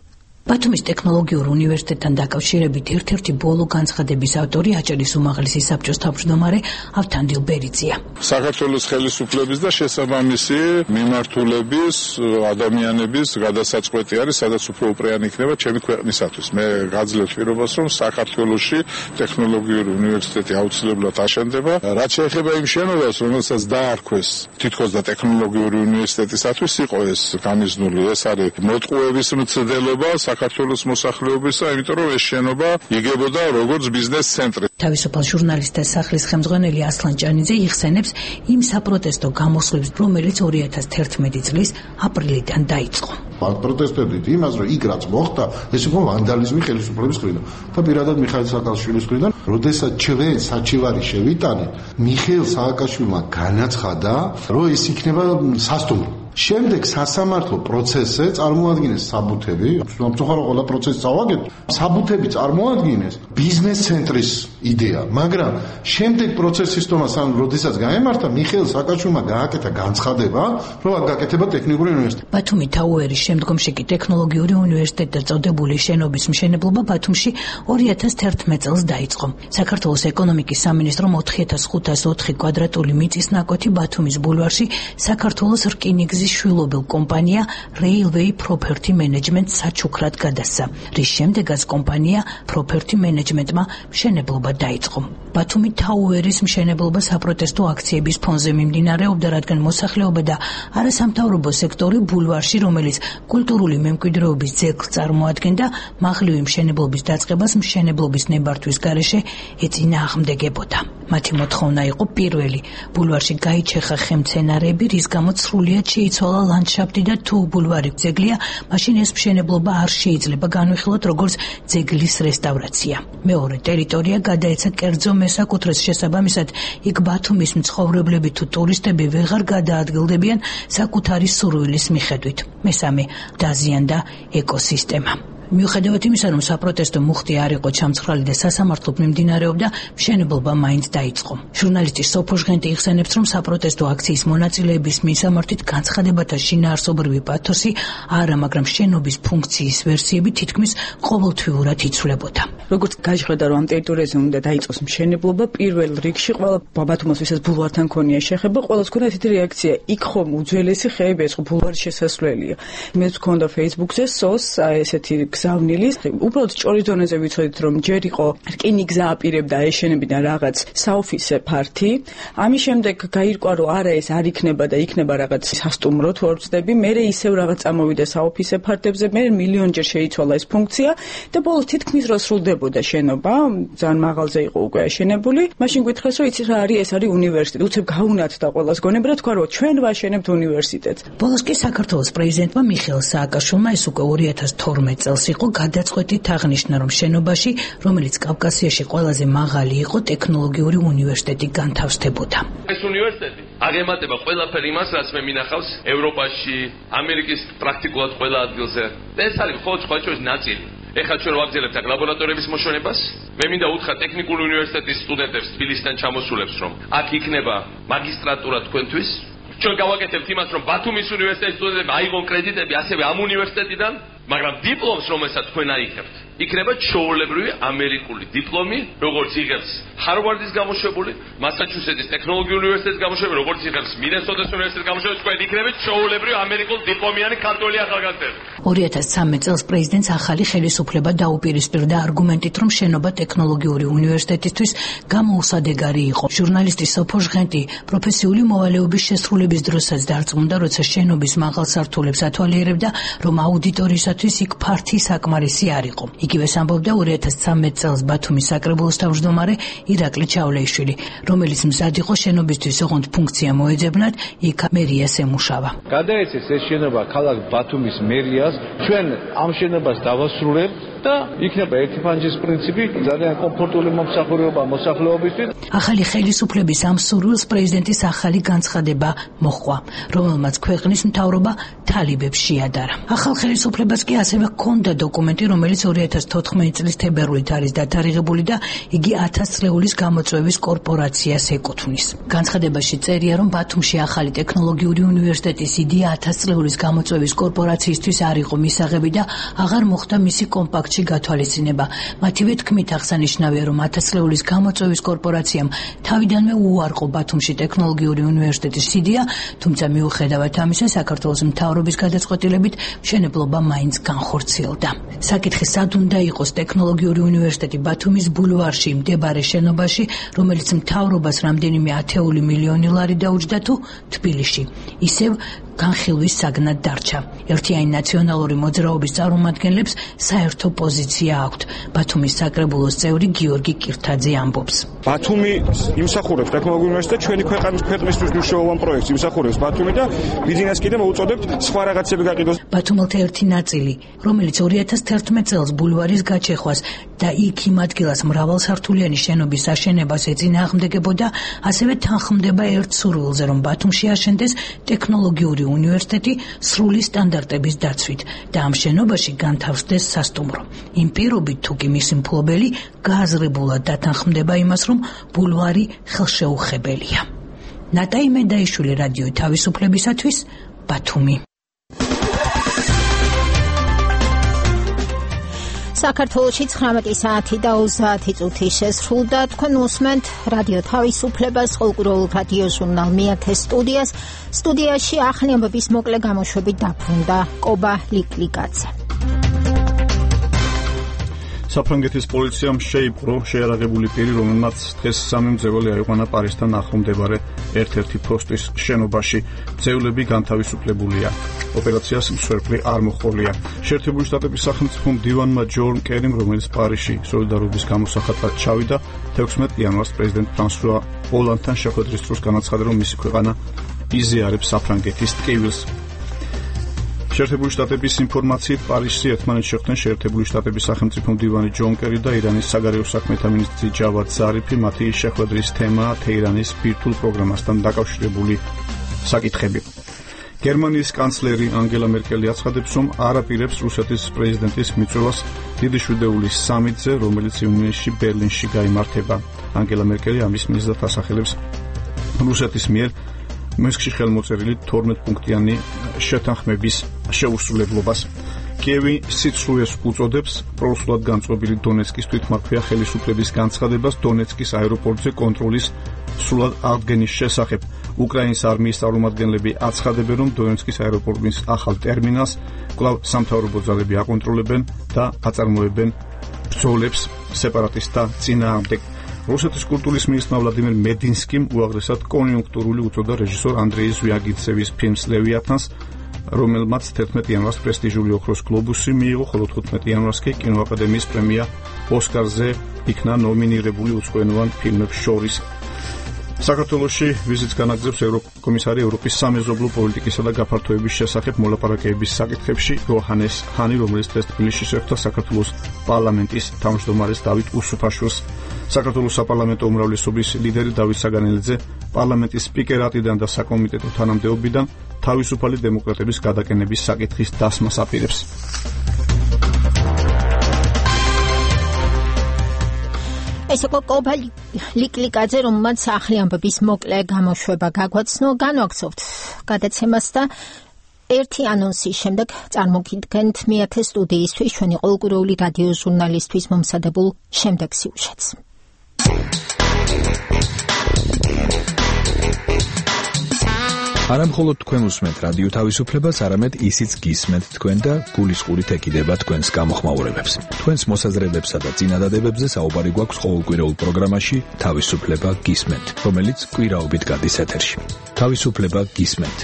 ბათუმის ტექნოლოგიურ უნივერსიტეტთან დაკავშირებით ერთ-ერთი ბოლო განცხადების ავტორი აჭარის უმაღლესი საბჭოს თავმჯდომარე ავთანდილ ბერიძია. საქართველოს ხელისუფლების და შესაბამისი მიმართულების ადამიანების გადასაწყვეტი არის, სადაც უფრო უპრეანი იქნება ჩემი ქვეყნისათვის. მე გაძლევ პირობას, რომ საქართველოში ტექნოლოგიური უნივერსიტეტი აუცილებლად აშენდება. რაც შეეხება იმ შენობას, რომელსაც დაარქვეს თითქოს და ტექნოლოგიური უნივერსიტეტისათვის იყო ეს გამიზნული, ეს არის მოტყუების მცდელობა საქართველოს მოსახლეობისა, იმიტომ რომ ეს შენობა იგებოდა როგორც ბიზნეს ცენტრი. თავისუფალ ჟურნალისტთა სახლის ხელმძღვანელი ასლან ჭანიძე იხსენებს იმ საპროტესტო გამოსვლებს, რომელიც ორი ათას თერთმეტი წლის აპრილიდან დაიწყო. პროტესტებდით იმას, რომ იქ რაც მოხდა, ეს იყო ვანდალიზმი ხელისუფლების მხრიდან და პირადად მიხაილ სააკაშვილის მხრიდან, როდესაც ჩვენ საჩივარი შევიტანით, მიხეილ სააკაშვილმა განაცხადა, რომ ეს იქნება სასტუმრო. შემდეგ სასამართლო პროცესზე წარმოადგინეს საბუთები, სამწუხარო ყველა პროცესი წავაგეთ, საბუთები წარმოადგინეს ბიზნეს ცენტრის იდეა, მაგრამ შემდეგ პროცესის თომას ან როდესაც გაემართა, მიხეილ სააკაშვილმა გააკეთა განცხადება, რომ აქ გაკეთება ტექნიკური უნივერსიტეტი. ბათუმი თაუერის შემდგომში კი ტექნოლოგიური უნივერსიტეტი წოდებული შენობის მშენებლობა ბათუმში ორი ათას თერთმეტ წელს დაიწყო. საქართველოს ეკონომიკის სამინისტრომ ოთხი ათას ხუთას ოთხი კვადრატული მიწის ნაკვეთი ბათუმის ბულვარში საქართველოს რკინიგზის შვილობილ კომპანია Railway Property Management საჩუქრად გადასცა, რის შემდეგაც კომპანია Property Management-მა მშენებლობა დაიწყო. ბათუმი თაუერის მშენებლობა საპროტესტო აქციების ფონზე მიმდინარეობდა, რადგან მოსახლეობა და არასამთავრობო სექტორი ბულვარში, რომელიც კულტურული მემკვიდრეობის ძეგლს წარმოადგენდა, მაღლივი მშენებლობის დაწყებას მშენებლობის ნებართვის გარეშე ეწინააღმდეგებოდა. მათი მოთხოვნა იყო პირველი, ბულვარში გაიჩეხა ხემცენარეები, რის გამოც სრულიად შეიცვალა ლანდშაფტი და თუ ბულვარი ძეგლია, მაშინ ეს მშენებლობა არ შეიძლება განვიხილოთ როგორც ძეგლის რესტავრაცია. მეორე ტერიტორია გადაეცა კერძო მესაკუთრეს, შესაბამისად იქ ბათუმის მცხოვრებლები თუ ტურისტები ვეღარ გადაადგილდებიან საკუთარი სურვილის მიხედვით. მესამე, დაზიანდა ეკოსისტემა. მიუხედავად იმისა, რომ საპროტესტო მუხტი არ იყო ჩამცხრალი და სასამართლოდ მიმდინარეობდა, მშენებლობა მაინც დაიწყო. ჟურნალისტი სოფო ჟღენტი იხსენებს, რომ საპროტესტო აქციის მონაწილეების მისამართით განცხადებათა შინაარსობრივი პათოსი არა, მაგრამ შენობის ფუნქციის ვერსიები თითქმის ყოველთვიურად იცვლებოდა. როგორც გაჟღერდა, რომ ამ ტერიტორიაზე უნდა დაიწყოს მშენებლობა, პირველ რიგში ყველა ბათუმას ვისაც ბულვართან ქონია შეხება, ყველას ქონდა ესეთი რეაქცია, იქ ხომ უძველესი ხეები, ეს ხო ბულვარის შესასვლელია. მეც მქონდა Facebook-ზე სოს ესეთი გზავნილის, უბრალოდ ჭორის დონეზე ვიცოდით, რომ ჯერ იყო რკინიგზა აპირებდა ეშენებიდან რაღაც საოფისე ფართი, ამის შემდეგ გაირკვა, რომ არა, ეს არ იქნება და იქნება რაღაც სასტუმრო თუ არ ვცდები, მერე ისევ რაღაც წამოვიდა საოფისე ფართებზე, მერე მილიონჯერ შეიცვალა ეს ფუნქცია და ბოლოს თითქმის რო სრულდებოდა შენობა, ძალიან მაღალზე იყო უკვე აშენებული, მაშინ გითხრეს, რომ იცი რა არის, ეს არის უნივერსიტეტი. უცებ გაუნათდა ყველას გონებდა, თქვა, რომ ჩვენ ვაშენებთ უნივერსიტეტს. ბოლოს კი საქართველოს პრეზიდენტმა მიხეილ სააკაშვილმა ეს უკვე ორი ათას თორმეტ წელს იყო გადაწყვეტით აღნიშნა, რომ შენობაში, რომელიც კავკასიაში ყველაზე მაღალი იყო, ტექნოლოგიური უნივერსიტეტი განთავსდებოდა. ეს უნივერსიტეტი აგემატება ყველაფერ იმას, რაც მე მინახავს ევროპაში, ამერიკის პრაქტიკულად ყველა ადგილზე. ეს არის მხოლოდ სხვა შორის ნაწილი. ეხლა ჩვენ ვაგრძელებთ აქ ლაბორატორიების მოშენებას. მე მინდა უთხრა ტექნიკური უნივერსიტეტის სტუდენტებს თბილისიდან ჩამოსულებს, რომ აქ იქნება მაგისტრატურა თქვენთვის. ჩვენ გავაკეთებთ იმას, რომ ბათუმის უნივერსიტეტის სტუდენტებმა აიღონ კრედიტები ასევე ამ უნივერსიტეტიდან, მაგრამ დიპლომს, რომელსაც თქვენ აიღებთ, იქნება ჩვეულებრივი ამერიკული დიპლომი, როგორც იღებს ჰარვარდის გამოშვებული, მასაჩუსეტის ტექნოლოგიური უნივერსიტეტის გამოშვებული, როგორც იღებს მინესოტას უნივერსიტეტის გამოშვებული, თქვენ იქნებით ჩვეულებრივი ამერიკულ დიპლომიანი ქართველი ახალგაზრდები. ორი ათას ცხრამეტ წელს პრეზიდენტს ახალი ხელისუფლება დაუპირისპირდა არგუმენტით, რომ შენობა ტექნოლოგიური უნივერსიტეტისთვის გამოუსადეგარი იყო. ჟურნალისტი სოფო ჟღენტი პროფესიული მოვალეობის შესრულების დროსაც დარწმუნდა, როცა შენობის მაღალ სართულებს ათვალიერებდა, რომ აუდიტორიისათვის იქ ფართი საკმარისი არ იყო. იგივეს ამბობდა ორი ათას ცხრამეტ წელს ბათუმის საკრებულოს თავმჯდომარე ირაკლი ჩავლეიშვილი, რომელიც მზად იყო შენობისთვის ოღონდ ფუნქცია მოეძებნათ, იქ მერიას ემუშავა. გადაეცეს ეს შენობა ქალაქ ბათუმის მერიას, ჩვენ ამ შენობას დავასრულებთ და იქნება ერთი ფანჯის პრინციპი ძალიან კომფორტული მომსახურება მოსახლეობისთვის. ახალი ხელისუფლების ამ სურვილს პრეზიდენტის ახალი განცხადება მოჰყვა, რომელმაც ქვეყნის მთავრობა თალიბებს შეადარა. ახალ ხელისუფლებას კი ასევე ჰქონდა დოკუმენტი, რომელიც ორი ათას თოთხმეტი წლის თებერვლით არის დათარიღებული და იგი ათას წლეულის გამოწვევის კორპორაციას ეკუთვნის. განცხადებაში წერია, რომ ბათუმში ახალი ტექნოლოგიური უნივერსიტეტის იდეა ათას წლეულის გამოწვევის კორპორაციისთვის არ იყო მისაღები და აღარ მოხდა მისი კომპაქტში გათვალისწინება. მათივე თქმით აღსანიშნავია, რომ ათას წლეულის გამოწვევის კორპორაციამ თავიდანვე უარყო ბათუმში ტექნოლოგიური უნივერსიტეტის იდეა, თუმცა მიუხედავად ამისა, საქართველოს მთავრობის გადაწყვეტილებით მშენებლობა მაინც განხორციელდა. საკითხი სად უნდა იყოს ტექნოლოგიური უნივერსიტეტი ბათუმის ბულვარში მდებარე შენობაში, რომელიც მთავრობას რამდენიმე ათეული მილიონი ლარი დაუჯდა, თუ თბილისში ისევ განხილვის საგნად დარჩა. ერთიანი ნაციონალური მოძრაობის წარმომადგენლებს საერთო პოზიცია აქვთ. ბათუმის საკრებულოს წევრი გიორგი კირთაძე ამბობს. ბათუმი იმსახურებს ტექნოლოგიურ უნივერსიტეტს, ჩვენი ქვეყნის ქვეყნისთვის მნიშვნელოვან პროექტს იმსახურებს ბათუმი და ბიზნესს კიდე მოუწოდებთ სხვა რაღაცები გაყიდოს. ბათუმელთა ერთი ნაწილი, რომელიც ორი ათას თერთმეტ წელს ბულვარის გაჩეხვას და იქ იმ ადგილას მრავალსართულიანი შენობის აშენებას ეწინააღმდეგებოდა, ასევე თანხმდება ერთ სურვილზე, რომ ბათუმში აშენდეს ტექნოლოგიური უნივერსიტეტი სრული სტანდარტების დაცვით და ამ შენობაში განთავსდეს სასტუმრო. იმ პირობით თუ კი მისი მფლობელი გააზრებულად დათანხმდება იმას, რომ ბულვარი ხელშეუხებელია. ნატაი მედაიშვილი, რადიო თავისუფლებისათვის, ბათუმი. საქართველოში ცხრამეტი საათი და ოცდაათი წუთი შესრულდა. თქვენ უსმენთ რადიო თავისუფლებას, ყოველკვირეულ რადიო ჟურნალ მეათე სტუდიას. სტუდიაში ახალი ამბების მოკლე გამოშვებით დაბრუნდა კობა ლიკლიკაძე. საფრანგეთის პოლიციამ შეიპყრო შეიარაღებული პირი, რომელმაც დღეს სამი მძევალი აიყვანა პარიზთან ახლომდებარე ერთ-ერთი პოსტის შენობაში. მძევლები განთავისუფლებულია. ოპერაციას მსხვერპლი არ მოჰყოლია. შეერთებული შტატების სახელმწიფო მდივანმა ჯონ კერიმ, რომელიც პარიზში სოლიდარობის გამოსახატად ჩავიდა, თექვსმეტ იანვარს პრეზიდენტ ფრანსუა ოლანდთან შეხვედრის დროს განაცხადა, რომ მისი ქვეყანა იზიარებს საფრანგეთის ტკივილს. შეერთებული შტატების ინფორმაციით პარიზში ერთმანეთს შეხვდნენ შეერთებული შტატების სახელმწიფო მდივანი ჯონ კერი და ირანის საგარეო საქმეთა მინისტრი ჯავად ზარიფი. მათი შეხვედრის თემაა თეირანის ბირთვულ პროგრამასთან დაკავშირებული საკითხები. გერმანიის კანცლერი ანგელა მერკელი აცხადებს, რომ არ აპირებს რუსეთის პრეზიდენტის მიწვევას დიდი შვიდეულის სამიტზე, რომელიც ივნისში ბერლინში გაიმართება. ანგელა მერკელი ამის მიზნად ასახელებს რუსეთის მიერ მესხში ხელმოწერილი თორმეტ პუნქტიანი შეთანხმების შეუსრულებლობას. კიევი სიცრუეს უწოდებს პრორუსულად განწყობილი დონეცკის თვითმმართველი ხელისუფლების განცხადებას დონეცკის აეროპორტზე კონტროლის სრულად აღდგენის შესახებ. უკრაინის არმიის წარმომადგენლები აცხადებენ, რომ დონეცკის აეროპორტის ახალ ტერმინალს კვლავ სამთავრობო ძალები აკონტროლებენ და აწარმოებენ ბრძოლებს სეპარატისტთა წინააღმდეგ. რუსეთის კულტურის მინისტრმა ვლადიმერ მედინსკიმ უაღრესად კონიუნქტურული უწოდა რეჟისორ ანდრეი ზვიაგინცევის ფილმს ლევიათანს, რომელმაც თერთმეტ იანვარს პრესტიჟული ოქროს გლობუსი მიიღო, ხოლო თხუთმეტ იანვარს კი კინოაკადემიის პრემია ოსკარზე იქნა ნომინირებული უცხოენოვან ფილმებს შორის. საქართველოში ვიზიტს განაგრძობს ევროკომისარი ევროპის სამეზობლო პოლიტიკისა და გაფართოების შესახებ მოლაპარაკებების საკითხებში იოჰანეს ჰანი, რომელიც დღეს თბილისში შეხვდა საქართველოს პარლამენტის თავმჯდომარეს დავით უსუფაშვილს. საქართველოს საპარლამენტო უმრავლესობის ლიდერი დავით საგანელიძე პარლამენტის სპიკერატიდან და საკომიტეტო თანამდებობიდან თავისუფალი დემოკრატების გადაკენების საკითხის დასმას აპირებს. ეს იყო კობა ლიკლიკაძე, რომელმაც ახალი ამბების მოკლე გამოშვება გაგვაცნო. განვაგრძობთ გადაცემას და ერთი ანონსის შემდეგ წარმოგიდგენთ მეათე სტუდიისთვის ჩვენი ყოველკვირეული რადიო ჟურნალისტვის მომსადებულ შემდეგ სიუჟეტს. არა მხოლოდ თქვენ უსმენთ რადიო თავისუფლებას, არამედ ისიც გისმენთ თქვენ და გულისყურით ეკიდება თქვენს გამოხმაურებებს. თქვენს მოსაზრებებსა და წინადადებებზე საუბარი გვაქვს ყოველკვირეულ პროგრამაში თავისუფლება გისმენთ, რომელიც კვირაობით გადის ეთერში. თავისუფლება გისმენთ.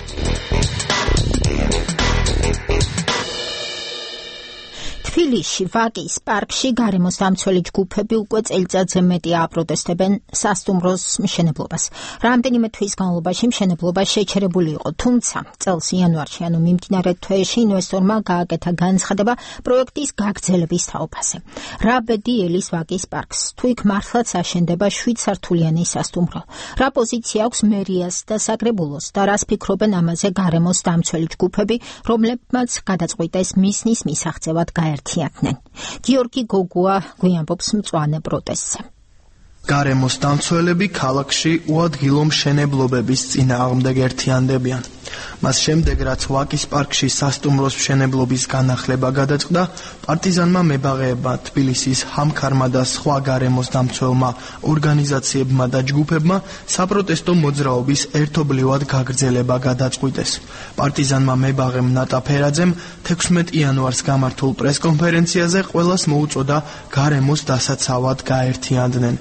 თბილისში ვაკის პარკში გარემოს დამცველი ჯგუფები უკვე წელიწადზე მეტია აპროტესტებენ სასტუმროს მშენებლობას. რამდენიმე თვის განმავლობაში მშენებლობა შეჩერებული იყო, თუმცა წელს იანვარში, ანუ მიმდინარე თვეში ინვესტორმა გააკეთა განცხადება პროექტის გაგრძელების თაობაზე. რა ბედი ელის ვაკის პარკს, თუ იქ მართლაც აშენდება შვიდ სართულიანი სასტუმრო? რა პოზიცია აქვს მერიას და საკრებულოს და რას ფიქრობენ ამაზე გარემოს დამცველი ჯგუფები, რომლებმაც გადაწყვიტეს მისნის მისაღწევად გაერთიანდნენ. გიორგი გოგუა გვიანბობს მწვანე პროტესტზე. გარემოს დამცველები ქალაქში უადგილო მშენებლობების წინააღმდეგ ერთიანდებიან. მას შემდეგ, რაც ვაკის პარკში სასტუმროს მშენებლობის განახლება გადაწყდა, პარტიზანმა მებაღეებმა, თბილისის ჰამქარმა და სხვა გარემოს დამცველმა ორგანიზაციებმა და ჯგუფებმა საპროტესტო მოძრაობის ერთობლივად გაგრძელება გადაწყვიტეს. პარტიზანმა მებაღემ ნატა ფერაძემ თექვსმეტ იანვარს გამართულ პრესკონფერენციაზე ყველას მოუწოდა გარემოს დასაცავად გაერთიანდნენ.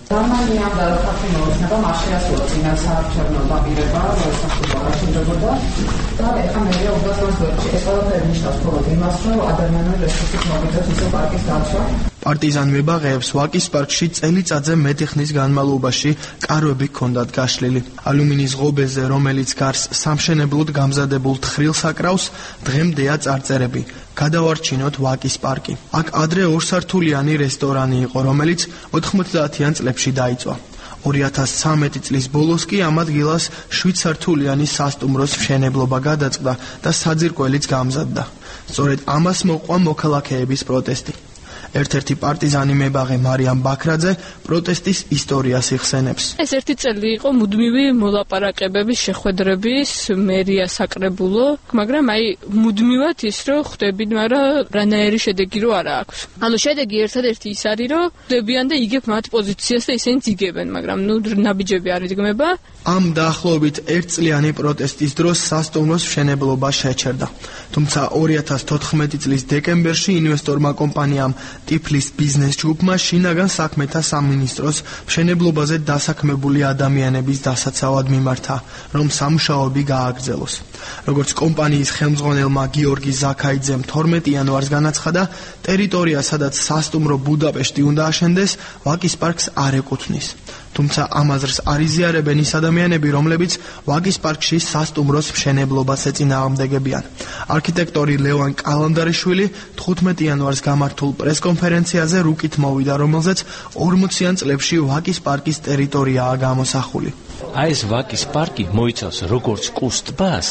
და ეხლა მე უბრალოდ ვერჩი ეს ყველაფერი ნიშნავს მხოლოდ იმას, რომ ადამიანური რესურსით მოგიწევს ისო პარკის დაცვა. პარტიზან მებაღეებს ვაკის პარკში წელიწადზე მეტი ხნის განმავლობაში კარვები ჰქონდათ გაშლილი. ალუმინის ღობეზე, რომელიც გარს სამშენებლოდ გამზადებულ თხრილს აკრავს, დღემდეა წარწერები. გადავარჩინოთ ვაკის პარკი. აქ ადრე ორსართულიანი რესტორანი იყო, რომელიც ოთხმოცდაათიან წლებში დაიწვა. ორი ათას ცხრამეტი წლის ბოლოს კი ამ ადგილას შვიდსართულიანი სასტუმროს მშენებლობა გადაწყდა და საძირკველიც გამზადდა. სწორედ ამას მოყვა მოქალაქეების პროტესტი. ერთ-ერთი პარტიზანი მებაღე მარიამ ბაქრაძე პროტესტის ისტორიას იხსენებს. ეს ერთი წელი იყო მუდმივი მოლაპარაკებების შეხვედრების მერია საკრებულო, მაგრამ აი მუდმივად ის რომ ხვდებით, მაგრამ რანაირი შედეგი რო არა აქვს. ანუ შედეგი ერთადერთი ის არის, რომ ხვდებიან და იგებ მათ პოზიციას და ისინიც იგებენ, მაგრამ ნუ ნაბიჯები არ იდგმება. ამ დაახლოებით ერთწლიანი პროტესტის დროს სასტუმროს მშენებლობა შეჩერდა. თუმცა ორი ათას თოთხმეტი წლის დეკემბერში ინვესტორმა კომპანიამ ტიფლის ბიზნეს ჯგუფმა შინაგან საქმეთა სამინისტროს მშენებლობაზე დასაქმებული ადამიანების დასაცავად მიმართა, რომ სამუშაოები გააგრძელოს. როგორც კომპანიის ხელმძღვანელმა გიორგი ზაქაიძემ თორმეტი იანვარს განაცხადა, ტერიტორია, სადაც სასტუმრო ბუდაპეშტი უნდა აშენდეს, ვაკის პარკს არ ეკუთვნის. თუმცა ამ აზრს არ იზიარებენ ის ადამიანები, რომლებიც ვაკის პარკში სასტუმროს მშენებლობას ეწინააღმდეგებიან. არქიტექტორი ლევან კალანდარიშვილი თხუთმეტი იანვარს გამართულ პრესკონფერენციაზე რუკით მოვიდა, რომელზეც ორმოციან წლებში ვაკის პარკის ტერიტორიაა გამოსახული. აი ეს ვაკის პარკი მოიცავს როგორც კუს ტბას,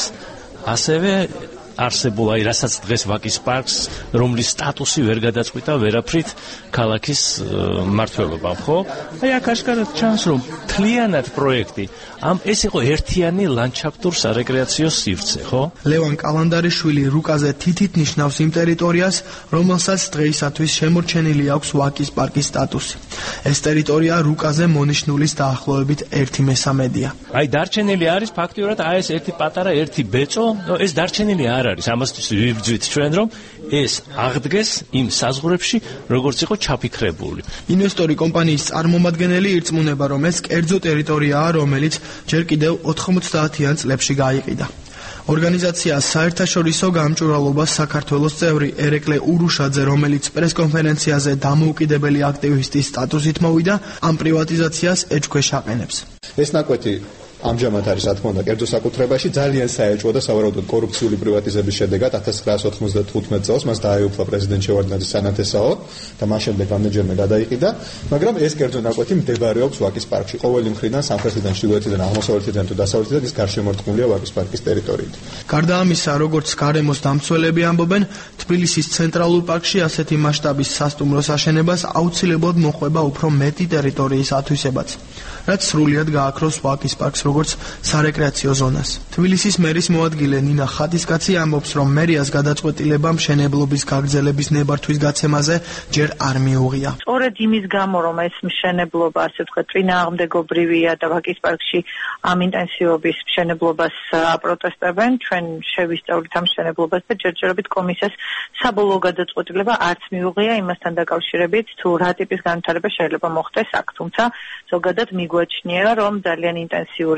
ასევე არსებულ აი რასაც დღეს ვაკის პარკს, რომლის სტატუსი ვერ გადაწყვიტა ვერაფრით ქალაქის მმართველობამ, ხო? აი აქ აშკარად ჩანს, რომ მთლიანად პროექტი ამ ეს იყო ერთიანი ლანდშაფტურ სარეკრეაციო სივრცე, ხო? ლევან კალანდარიშვილი რუკაზე თითით ნიშნავს იმ ტერიტორიას, რომელსაც დღეისათვის შემორჩენილი აქვს ვაკის პარკის სტატუსი. ეს ტერიტორია რუკაზე მონიშნულის დაახლოებით ერთი მესამედია. აი დარჩენილი არის ფაქტიურად აი ეს ერთი პატარა ერთი ბეწო, ეს დარჩენილი არ არის. ამასთვის ვიბრძვით ჩვენ, რომ ეს აღდგეს იმ საზღვრებში, როგორც იყო ჩაფიქრებული. ინვესტორი კომპანიის წარმომადგენელი ირწმუნება, რომ ეს კერძო ტერიტორიაა, რომელიც ჯერ კიდევ ოთხმოცდაათიან წლებში გაიყიდა. ორგანიზაცია საერთაშორისო გამჭვირვალობას საქართველოს წევრი ერეკლე ურუშაძე, რომელიც პრესკონფერენციაზე დამოუკიდებელი აქტივისტის სტატუსით მოვიდა, ამ პრივატიზაციას ეჭქვეშ აყენებს. ეს ნაკვეთი ამჟამად არის, რა თქმა უნდა, კერძო საკუთრებაში ძალიან საეჭვო და სავარაუდოდ კორუფციული პრივატიზების შედეგად ათას ცხრაასი ოთხმოცდათხუთმეტ წელს მას დაეუფლა პრეზიდენტ შევარდნაძის სანათესაო და მას შემდეგ რამდენჯერმე გადაიყიდა, მაგრამ ეს კერძო ნაკვეთი მდებარეობს ვაკის პარკში. ყოველი მხრიდან, სამხრეთიდან, ჩრდილოეთიდან, აღმოსავლეთიდან თუ დასავლეთიდან ის გარშემორტყმულია ვაკის პარკის ტერიტორიით. გარდა ამისა, როგორც გარემოს დამცველები ამბობენ, თბილისის ცენტრალურ პარკში ასეთი მასშტაბის სასტუმროს აშენებას აუცილებლად მოყვება უფრო მეტი ტერიტორიის ათვისებაც, რაც სრულად გააქროს ვაკის პარკს როგორც სარეკრეაციო ზონას. თბილისის მერის მოადგილე ნინა ხატისკაცი ამბობს, რომ მერიას გადაწყვეტილება მშენებლობის გაგრძელების ნებართვის გაცემაზე ჯერ არ მიუღია. სწორედ იმის გამო, რომ ეს მშენებლობა, ასე ვთქვათ, წინააღმდეგობრივია და ვაკის პარკში ამ ინტენსივობის მშენებლობას აპროტესტებენ, ჩვენ შევისწავლით ამ მშენებლობას და ჯერჯერობით კომისიას საბოლოო გადაწყვეტილება არც მიუღია იმასთან დაკავშირებით, თუ რა ტიპის განვითარება შეიძლება მოხდეს აქ. თუმცა ზოგადად მიგვაჩნია, რომ ძალიან ინტენსიური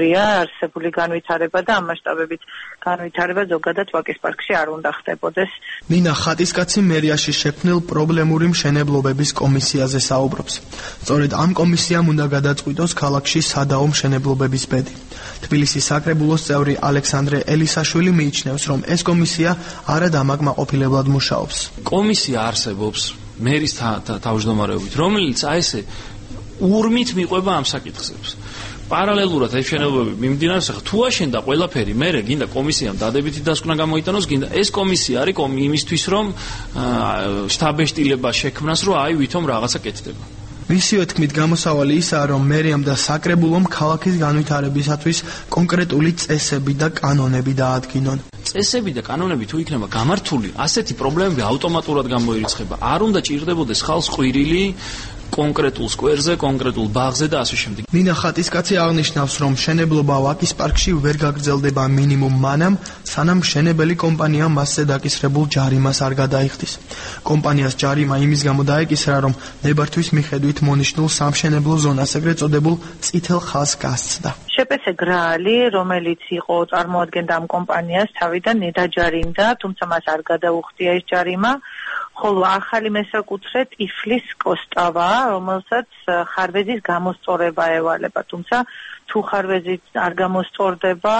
აბსურდულია არსებული განვითარება და ამ მასშტაბებით განვითარება ზოგადად ვაკის პარკში არ უნდა ხდებოდეს. ნინა ხატისკაცი მერიაში შექმნილ პრობლემური მშენებლობების კომისიაზე საუბრობს. სწორედ ამ კომისიამ უნდა გადაწყვიტოს ქალაქში სადაო მშენებლობების ბედი. თბილისის საკრებულოს წევრი ალექსანდრე ელისაშვილი მიიჩნევს, რომ ეს კომისია არადამაკმაყოფილებლად მუშაობს. კომისია არსებობს მერის თავმჯდომარეობით, რომელიც აი ესე ურმით მიყვება ამ საკითხებს. პარალელურად ეს მშენებლობები მიმდინარეობს, ახლა თუ აშენდა ყველაფერი, მე გინდა კომისიამ დადებითი დასკვნა გამოიტანოს, გინდა ეს კომისია არის იმისთვის, რომ შტაბეშტილება შექმნას, რომ აი ვითომ რაღაცა კეთდება. მისივე თქმით გამოსავალი ისაა, რომ მერიამ და საკრებულომ ქალაქის განვითარებისათვის კონკრეტული წესები და კანონები დაადგინონ. წესები და კანონები თუ იქნება გამართული, ასეთი პრობლემები ავტომატურად გამოირიცხება. არ უნდა ჭირდებოდეს ხალხს ყვირილი კონკრეტულ სკვერზე, კონკრეტულ ბაღზე და ასე შემდეგ. ნინა ხატისკაცი აღნიშნავს, რომ მშენებლობა ვაკის პარკში ვერ გაგრძელდება მინიმუმ მანამ, სანამ მშენებელი კომპანია მასზე დაკისრებულ ჯარიმას არ გადაიხდის. კომპანიას ჯარიმა იმის გამო დაეკისრა, რომ ნებართვის მიხედვით მონიშნულ სამშენებლო ზონას, ეგრეთ წოდებულ წითელ ხაზს გასცდა. შეპესე გრალი, რომელიც იყო წარმოადგენდა ამ კომპანიას, თავიდან დაჯარიმდა, თუმცა მას არ გადაუხდია ეს ჯარიმა. ხოლო ახალი მესაკუთრე ტიფლის კოსტავა, რომელსაც ხარვეზის გამოსწორება ევალება, თუმცა თუ ხარვეზი არ გამოსწორდება,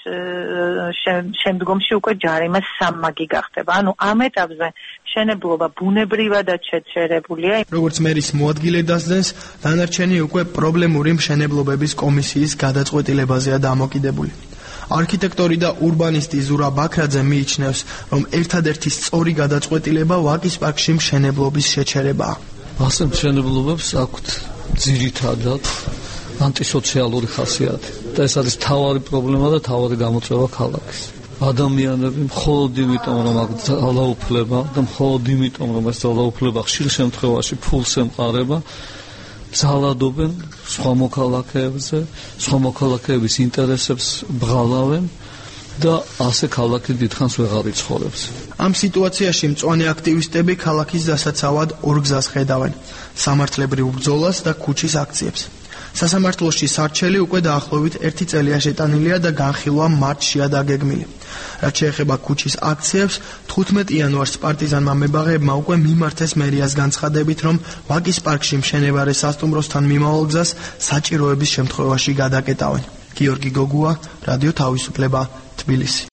შემდგომში უკვე ჯარიმა სამმაგი გახდება. ანუ ამ ეტაპზე მშენებლობა ბუნებრივადაც შეჩერებულია. როგორც მერის მოადგილე დასძენს, დანარჩენი უკვე პრობლემური მშენებლობების კომისიის გადაწყვეტილებაზეა დამოკიდებული. არქიტექტორი და ურბანისტი ზურა ბაქრაძე მიიჩნევს, რომ ერთადერთი სწორი გადაწყვეტილება ვაკის პარკში მშენებლობის შეჩერებაა. ასე მშენებლობებს აქვთ ძირითადად ანტისოციალური ხასიათი და ეს არის თავარი პრობლემა და თავარი გამოწვევა ქალაქის. ადამიანები მხოლოდ იმიტომ, რომ აქ ძალაუფლება და მხოლოდ იმიტომ, რომ ეს ძალაუფლება ხშირ შემთხვევაში ფულს ემყარება, ძალადობენ სხვა მოქალაქეებზე, სხვა მოქალაქეების ინტერესებს ბღალავენ და ასე ქალაქი დიდხანს ვეღარ იცხოვრებს. ამ სიტუაციაში მწვანე აქტივისტები ქალაქის დასაცავად ორ გზას ხედავენ: სამართლებრივ ბრძოლას და ქუჩის აქციებს. სასამართლოში სარჩელი უკვე დაახლოებით ერთი წელია შეტანილია და განხილვა მარტშია დაგეგმილი. რაც შეეხება ქუჩის აქციებს, თხუთმეტი იანვარს პარტიზანმა მებაღეებმა უკვე მიმართეს მერიას განცხადებით, რომ ვაკის პარკში მშენებარე სასტუმროსთან მიმავალ გზას საჭიროების შემთხვევაში გადაკეტავენ. გიორგი გოგუა, რადიო თავისუფლება, თბილისი.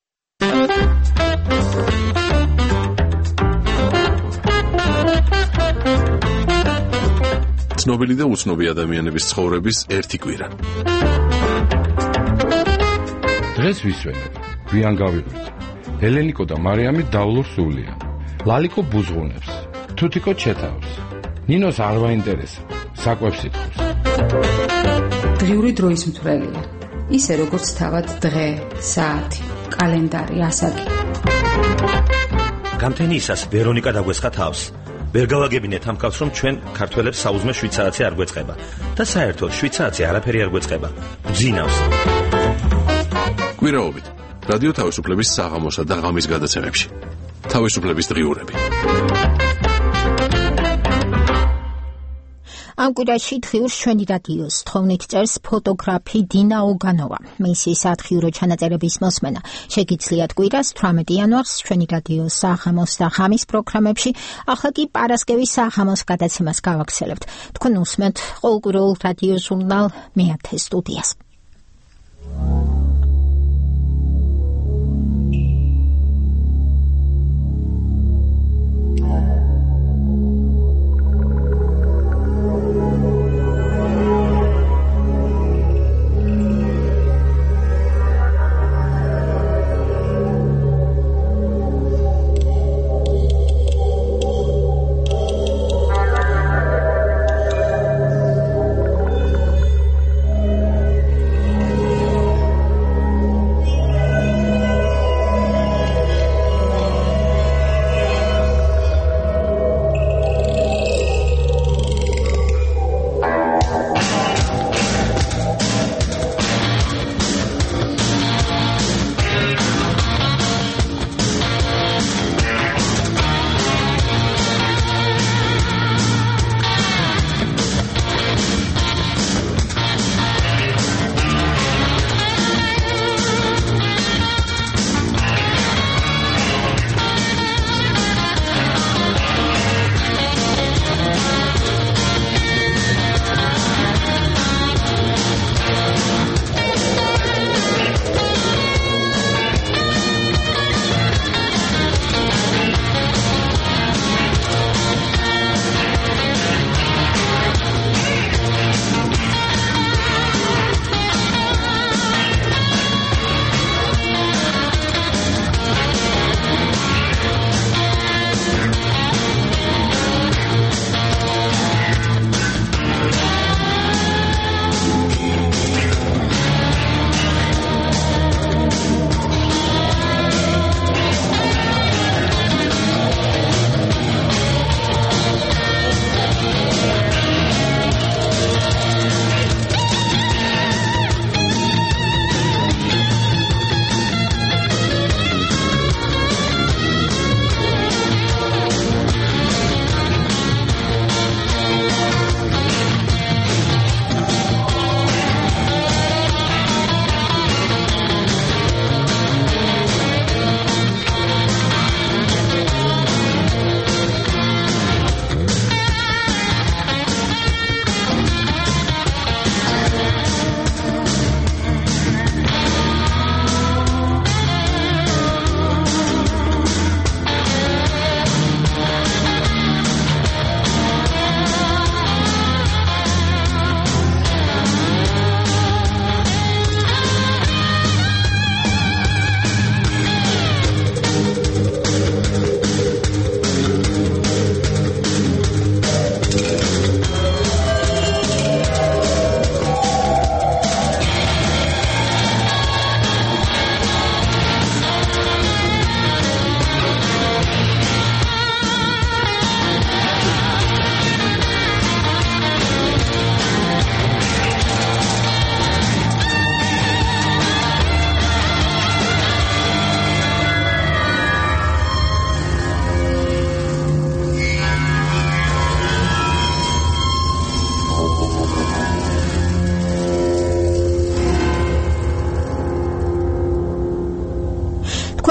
ცნობილი და უცნობი ადამიანების ცხოვრების ერთი კვირა. დღეს ვისვენებ, გვიან გავიღვიძ. ელენიკო და მარიამი დავლურ სულია. ლალიკო ბუზღუნებს, თუთიკო ჩეთავს. ნინოს არ ვაინტერესებს, საკვებს ითხოვს. დღიური დროის მთვრელია. ისე როგორც თავად დღე, საათი, კალენდარი, ასაკი. გამთენიისას ვერონიკა დაგვესხა თავს. ვერ გავაგებინეთ ამ კაცს, რომ ჩვენ ქართველებს საუზმე შვიცარაცი არ გვეწყება და საერთოდ შვიცარაცი არაფერი არ გვეწყება. გძინავს. კვირაობით რადიო თავისუფლების საღამოსა და ღამის გადაცემებში. თავისუფლების დღიურები. ამ კვირაში დღიურს ჩვენი რადიოს თხოვნით წერს ფოტოგრაფი დინა ოგანოვა. მისი სათხიურო ჩანაწერების მოსმენა შეგიძლიათ კვირას თვრამეტი იანვარს ჩვენი რადიოს საღამოს და ღამის პროგრამებში, ახლა კი პარასკევის საღამოს გადაცემას გავაგრძელებთ. თქვენ უსმენთ ყოველკვირეულ რადიო ჟურნალ მეათე სტუდიას.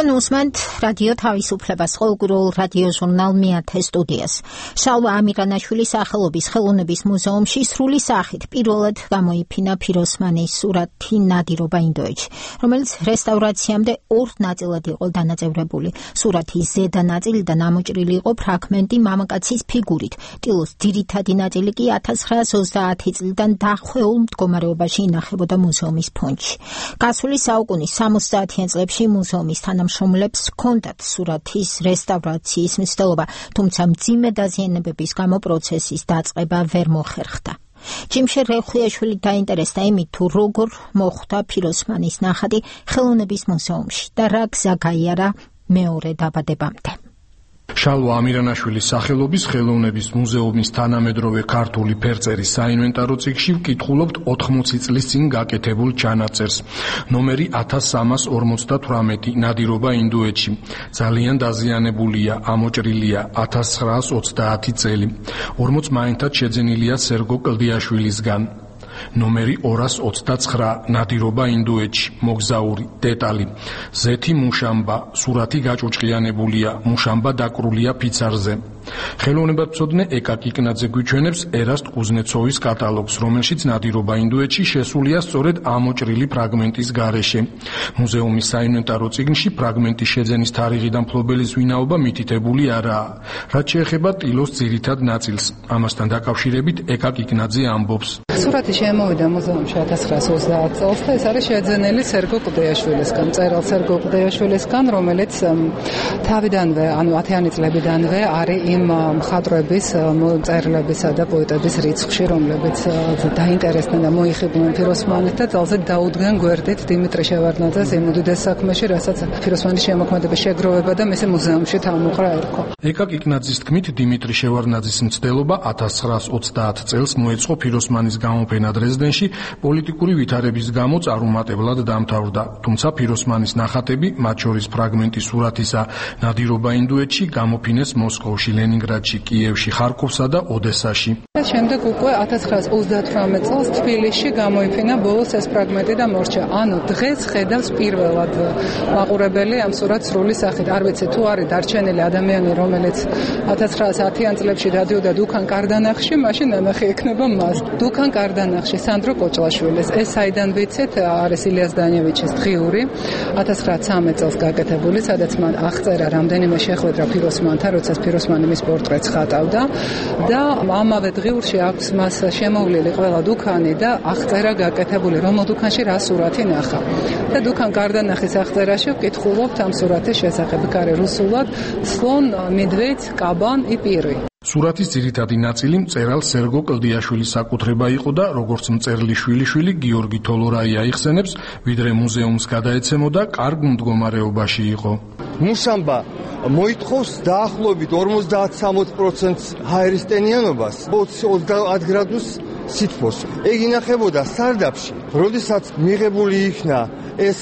თქვენ უსმენთ რადიო თავისუფლებას, ყოველკვირეულ რადიო ჟურნალ მეათე სტუდიას. შალვა ამირანაშვილის სახელობის ხელოვნების მუზეუმში სრული სახით პირველად გამოიფინა ფიროსმანის სურათი ნადირობა ინდოეთში, რომელიც რესტავრაციამდე ორ ნაწილად იყო დანაწევრებული. სურათის ზედა ნაწილიდან ამოჭრილი იყო ფრაგმენტი მამაკაცის ფიგურით. ტილოს ძირითადი ნაწილი კი ათას ცხრაას ოცდაათი წლიდან დახვეულ მდგომარეობაში ინახებოდა მუზეუმის ფონდში. გასული საუკუნის სამოცდაათიან წლებში მუზეუმის თანამშრომლებს ჰქონდათ სურათის რესტავრაციის მცდელობა, თუმცა მძიმე დაზიანებების გამო პროცესის დაწყება ვერ მოხერხდა. ჯიმშე რეხუიაშვილი დაინტერესდა იმით, თუ როგორ მოხვდა ფიროსმანის ნახატი ხელოვნების მუზეუმში და რა გზა გაიარა მეორე დაბადებამდე. შალვა ამირანაშვილის სახელობის ხელოვნების მუზეუმის თანამედროვე ქართული ფერწერის საინვენტარო წიგნში ვკითხულობთ ოთხმოცი წლის წინ გაკეთებულ ჩანაწერს. ნომერი ათას სამას ორმოცდათვრამეტი ნადირობა ინდოეთში. ძალიან დაზიანებულია, ამოჭრილია ათას ცხრაას ოცდაათი წელი. ორმოც მაინთად შეძენილია სერგო კლდიაშვილისგან. ნომერი ორას ოცდაცხრა ნადირობა ინდოეთში, მოგზაური, დეტალი. ზეთი მუშამბა, სურათი გაჭუჭყიანებულია, მუშამბა დაკრულია ფიცარზე. ხელოვნებათმცოდნე ეკა კიკნაძე გვიჩვენებს ერასტ კუზნეცოვის კატალოგს, რომელშიც ნადირობა ინდოეთში შესულია სწორედ ამოჭრილი ფრაგმენტის გარეშე. მუზეუმის საინვენტარო წიგნში ფრაგმენტის შეძენის თარიღი და მფლობელის ვინაობა მითითებული არაა. რაც შეეხება ტილოს ძირითად ნაწილს, ამასთან დაკავშირებით ეკა კიკნაძე ამბობს. სურათი შემოვიდა მუზეუმში ათას ცხრაას ოცდაათ წელს და ეს არის შეძენილი სერგო კლდიაშვილისგან, მწერალ სერგო კლდიაშვილისგან, რომელიც თავიდანვე, ანუ ათიანი წლებიდანვე არის იმ მხატვრების, მწერლებისა და პოეტების რიცხვში, რომლებიც დაინტერესდნენ და მოიხიბნენ ფიროსმანით და ძალზე დაუდგნენ გვერდით დიმიტრი შევარდნაძეს იმ უდიდეს საქმეში, რასაც ფიროსმანის შემოქმედების შეგროვება და მისი მუზეუმში თავმოყრა ერქვა. ეკა კიკნაძის თქმით, დიმიტრი შევარდნაძის მცდელობა ათას ცხრაას ოცდაათ წელს მოეწყო ფიროსმანის გამოფენა დრეზდენში, პოლიტიკური ვითარების გამო წარუმატებლად დამთავრდა. თუმცა ფიროსმანის ნახატები, მათ შორის ფრაგმენტი სურათისა ნადირობა ინდოეთში, გამოფინეს მოსკოვში, ლენინგრადში, კიევში, ხარკოვსა და ოდესაში. შემდეგ უკვე ათას ცხრაას ოცდათვრამეტ წელს თბილისში გამოიფინა ბოლოს ეს ფრაგმენტი და მორჩა. ანუ დღეს ხედავს პირველად მაყურებელი ამ სურათს სრული სახით. არ ვიცი თუ არის დარჩენილი ადამიანი, რომელიც ათას ცხრაას ათიან წლებში დადიოდა დუქან კარდანახში, მაშინ ნანახი ექნება მას. დუქან კარდანახში სანდრო კოჭლაშვილის. ეს საიდან ვიცით, არის ილიას დანიევიჩის დღიური, ათას ცხრაას ცხრამეტ წელს გაკეთებული, სადაც მან აღწერა რამდენიმე შეხვედრა ფიროსმანთან, როცა ფიროსმანი მის პორტრეტს ხატავდა და ამავე დღიურში აქვს მას შემოვლილი ყველა დუქანი და აღწერა გაკეთებული, რომელ დუქანში რა სურათი ნახა. და დუქან კარდანახის აღწერაში ვკითხულობთ ამ სურათის შესახებ, კარე რუსულად, სლონ, მედვედь, კაბან и პირი. სურათის ძირითადი ნაწილი მწერალ სერგო კლდიაშვილის საკუთრება იყო და როგორც მწერლის შვილიშვილი გიორგი თოლორაია იხსენებს, ვიდრე მუზეუმს გადაეცემოდა, კარგ მდგომარეობაში იყო. მუშამბა მოითხოვს დაახლოებით ორმოცდაათ სამოცდაათ პროცენტს ჰაერისტენიანობას, ოცდაათ გრადუსს სითბოს. ეგ ინახებოდა სარდაფში, როდესაც მიღებული იქნა ეს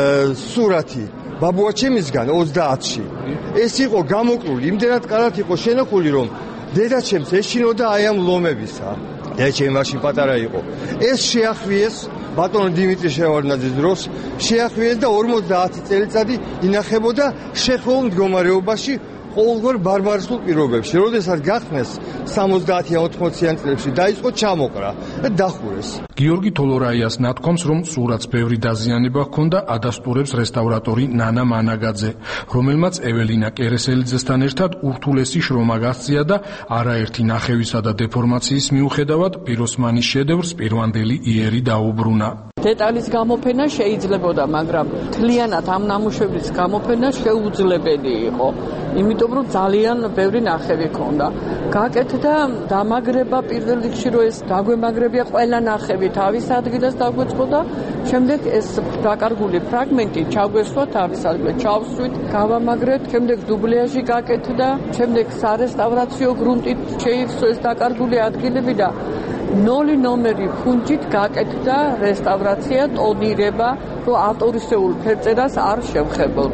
სურათი ბაბუაჩემისგან ოცდაათში. ეს იყო გამოკლული, იმდენად კარგად იყო შენახული, რომ დედაჩემს ეშინოდა აი ამ ლომებისა. დედაჩემი მაშინ პატარა იყო. ეს შეახვიეს ბატონო დიმიტრი შევარდნაძის დროს, შეახვიეს და ორმოცდაათი წელიწადი ინახებოდა შეხვეულ მდგომარეობაში ყოველგვარ ბარბაროსულ პირობებში. როდესაც გახსნეს სამოცდაათიან ოთხმოციან წლებში დაიწყო ჩამოყრა და დახურეს. გიორგი თოლორაიას ნათქვამს, რომ სურათს ბევრი დაზიანება ჰქონდა, ადასტურებს რესტავრატორი ნანა მანაგაძე, რომელმაც ეველინა კერესელიძესთან ერთად ურთულესი შრომა გასწია და არაერთი ნახევისა და დეფორმაციის მიუხედავად ფიროსმანის შედევრს პირვანდელი იერი დაუბრუნა. დეტალის გამოფენა შეიძლებოდა, მაგრამ მთლიანად ამ ნამუშევრის გამოფენა შეუძლებელი იყო. იმიტომ რომ ძალიან ბევრი ნახევი ჰქონდა. გაკეთდა დამაგრება პირველ რიგში, რომ ეს დაგვემაგრებია ყველა ნახევი თავის ადგილას დაგვეწყდა. შემდეგ ეს დაკარგული ფრაგმენტი ჩაგვესვა თავის ადგილას, ჩავსვით, გავამაგრეთ, შემდეგ დუბლიაჟი გაკეთდა, შემდეგ სარესტავრაციო გრუნტით შეივსო ეს დაკარგული ადგილები და ნოლი ნომერი ფუნჯით გაკეთდა რესტავრაცია, ტონირება, რომ ავტორისეულ ფერწერას არ შევხებოდეთ.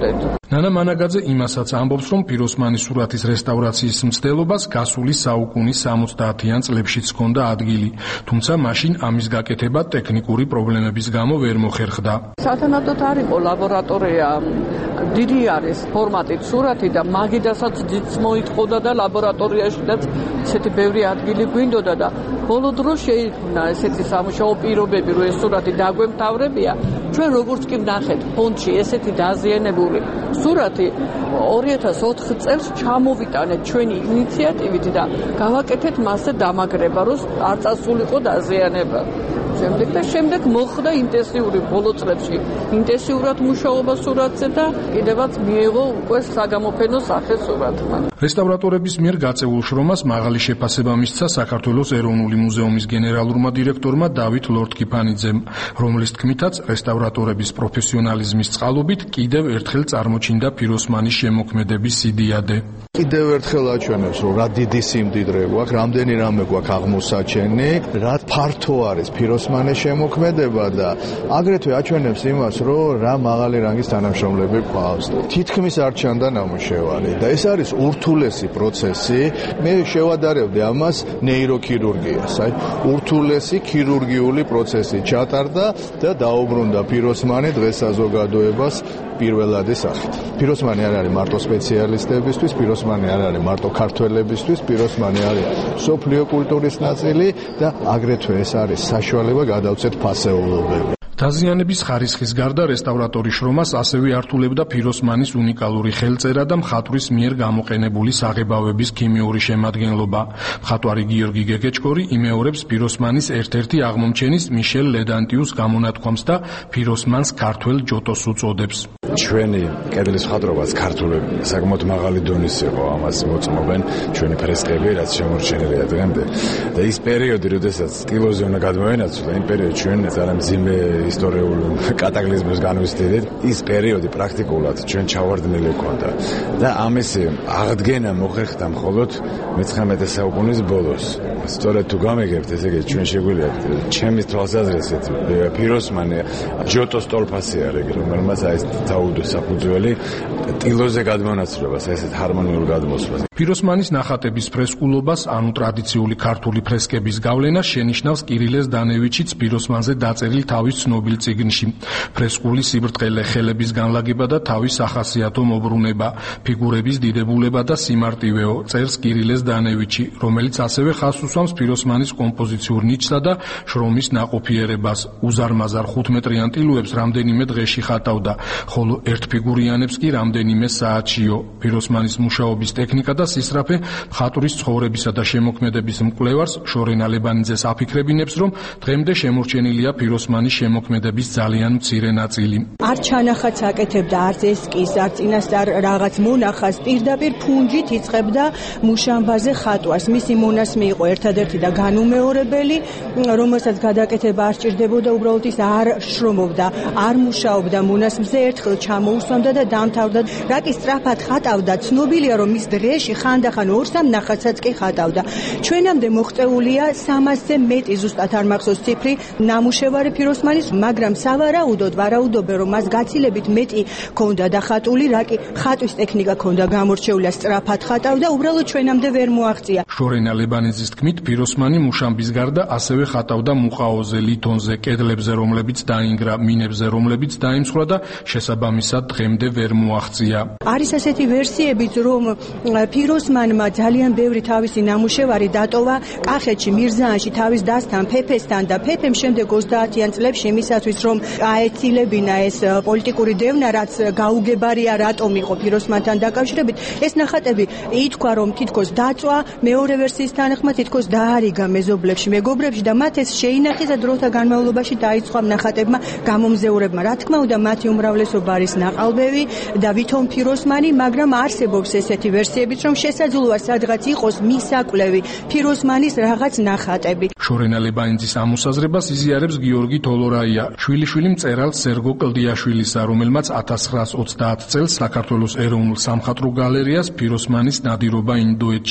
ნანა მანაგაძე იმასაც ამბობს, რომ პიროსმანის სურათის რესტავრაციის მცდელობას გასული საუკუნის სამოცდაათიან წლებშიც ჰქონდა ადგილი, თუმცა მაშინ ამის გაკეთება ტექნიკური პრობლემების გამო ვერ მოხერხდა. სათანადოდ არ იყო ლაბორატორია, დიდი არის ფორმატით სურათი და მაგიდასაც ძიც მოითხოვდა და ლაბორატორიაშიდაც ესეთი ბევრი ადგილი გვინდოდა და ბოლო დროს შეიქმნა ესეთი სამუშაო პირობები, რომ ეს სურათი დაგვემთავრებია. ჩვენ როგორც კი ვნახეთ ფონდში ესეთი დაზიანებული სურათი ორი ათას ოთხ წელს ჩამოვიტანეთ ჩვენი ინიციატივით და გავაკეთეთ მასზე დამაგრება, რომ არ წასულიყო დაზიანება. შემდეგ და შემდეგ მოხდა ინტენსიური ბოლო წლებში ინტენსიურად მუშაობა სურათზე და კიდევაც მიიღო უკვე საგამოფენო სახე სურათმა. რესტავრატორების მიერ გაწეულ შრომას მაღალი შეფასება მისცა საქართველოს ეროვნული მუზეუმის გენერალურმა დირექტორმა დავით ლორთქიფანიძემ, რომლის თქმითაც რესტავრატორების პროფესიონალიზმის წყალობით კიდევ ერთხელ წარმოჩინდა პიროსმანის შემოქმედების სიდიადე. კიდევ ერთხელ აჩვენებს, რომ რა დიდი სიმდიდრე გვაქვს, რამდენი რამე გვაქვს აღმოსაჩენი, რა ფართო არის პიროსმანის შემოქმედება და აგრეთვე აჩვენებს იმას, რომ რა მაღალი რანგის თანამშრომლები გვყავს. თითქმის არ ჩანდა ნამუშევარი და ეს არის ურთულესი პროცესი. მე შევადარებდი ამას ნეიროქირურგიას. აი, ურთულესი ქირურგიული პროცესი ჩატარდა და დაუბრუნდა პიროსმანი დღეს საზოგადოებას პირველადი სახით. პიროსმანი არ არის მარტო სპეციალისტებისთვის, პიროსმანი არ არის მარტო ქართველებისთვის, პიროსმანი არის სოფლიო კულტურის ნაწილი და აგრეთვე ეს არის საშუალება გადავცეთ ფასეულობები. დაზიანების ხარისხის გარდა რესტავრატორის შრომას ასევე ართულებდა პიროსმანის უნიკალური ხელწერა და მხატვრის მიერ გამოყენებული საღებავების ქიმიური შემადგენლობა. მხატვარი გიორგი გეგეჭკორი იმეორებს პიროსმანის ერთ-ერთი აღმომჩენის მიშელ ლედანტიუს გამონათქვამს და პიროსმანს ქართველ ჯოტოს უწოდებს. ჩვენი კედლის მხატვრობაც ქართულები საკმაოდ მაღალი დონის იყო, ამას მოწმობენ ჩვენი ფრესკები, რაც შემორჩენილია დღემდე. და ის პერიოდი, როდესაც სტილოზე უნდა გადმოვენაცვლოთ, იმ პერიოდში ჩვენ ძალიან მძიმე ისტორიული კატაკლიზმებს განვისდით. ის პერიოდი პრაქტიკულად ჩვენ ჩავარდნილი ჰქონდა და ამის აღდგენა მოხერხდა მხოლოდ მეცხრამეტე საუკუნის ბოლოს. სწორედ თუ გამიგებთ, ესე იგი ჩვენ შეგვიძლია ჩემი თვალსაზრისით პიროსმანი ჯოტოს ტოლფასი არის, რომელმაც აი დაუდო საფუძველი ტილოზე გადმონაცვლებას, ესეთ ჰარმონიულ გადმოსვლას. პიროსმანის ნახატების ფრესკულობას, ანუ ტრადიციული ქართული ფრესკების გავლენას შენიშნავს კირილეს დანევიჩიც პიროსმანზე დაწერილ თავის ცნობილ წიგნში. ფრესკული სიბრტყელე ხელების განლაგება და თავის სახასიათო მობრუნება, ფიგურების დიდებულება და სიმარტივეო, წერს კირილეს დანევიჩი, რომელიც ასევე ხაზს უსვამს პიროსმანის კომპოზიციურ ნიჭსა და შრომის ნაყოფიერებას. უზარმაზარ ხუთმეტრიან ტილოებს რამდენიმე დღეში ხატავდა, ხოლო ერთფიგურიანებს კი რამდენიმე საათშიო. პიროსმანის მუშაობის ტექნიკა და სისწრაფე მხატვრის ცხოვრებისა და შემოქმედების მკვლევარს შორენა ლებანიძეს აფიქრებინებს, რომ დღემდე შემორჩენილია პიროსმანის შემოქმედების ძალიან მცირე ნაწილი. არ ჩანახაც აკეთებდა არც ესკიზს, არც წინასწარ რაღაც მონახას, პირდაპირ ფუნჯით იწყებდა მუშამბაზე ხატვას. მისი მონასმი იყო ერთადერთი და განუმეორებელი, რომელსაც გადაკეთება არ სჭირდებოდა, უბრალოდ ის არ შრომობდა, არ მუშაობდა მონასმზე, ერთხელ ჩამოუსვამდა და დამთავრდა. რა კი სწრაფად ხატავდა, ცნობილია, რომ ის დღეში ხანდახან ორ-სამ ნახატსაც კი ხატავდა. ჩვენამდე მოღწეულია სამასზე მეტი, ზუსტად არ მახსოვს ციფრი, ნამუშევარი პიროსმანის, მაგრამ სავარაუდოდ ვარაუდობენ, რომ მას გაცილებით მეტი ქონდა დახატული, რა კი ხატვის ტექნიკა ქონდა გამორჩეული, სწრაფად ხატავდა, უბრალოდ ჩვენამდე ვერ მოაღწია. შორენა ლებანიძის თქმით, პიროსმანი მუშამბის გარდა ასევე ხატავდა მუყაოზე, ლითონზე, კედლებზე, რომლებიც დაინგრა, მინებზე, რომლებიც დაიმსხვრა და შესაბამისად დღემდე ვერ მოაღწია. არის ასეთი ვერსიებიც, რომ პიროსმანმა ძალიან ბევრი თავისი ნამუშევარი დატოვა კახეთში, მირზაანში, თავის დასთან, ფეფესთან და ფეფემ შემდეგ ოცდაათიან წლებში იმისათვის, რომ აეცილებინა ეს პოლიტიკური დევნა, რაც გაუგებარია რატომ იყო პიროსმანთან დაკავშირებით, ეს ნახატები ითქვა, რომ თითქოს დაწვა, მეორე ვერსიის თანახმად თითქოს დაარიგა მეზობლებში, მეგობრებში და მათ ეს შეინახეს და დროთა განმავლობაში დაიწყო ნახატებმა გამომზეურებმა. რა თქმა უნდა, მათი უმრავლესობა არის ნაყალბევი და ვითომ პიროსმანი, მაგრამ არსებობს ესეთი ვერსიებიც, რომ შესაძლოა სადღაც იყოს მისაკვლევი პიროსმანის რაღაც ნახატები. შორენა ლებანიძის ამოსაზრებას იზიარებს გიორგი თოლორაია, შვილიშვილი მწერალ სერგო კლდიაშვილისა, რომელმაც ათას ცხრაას ოცდაათ წელს საქართველოს ეროვნულ სამხატვრო გალერეას პიროსმანის ნადირობა ინდოეთში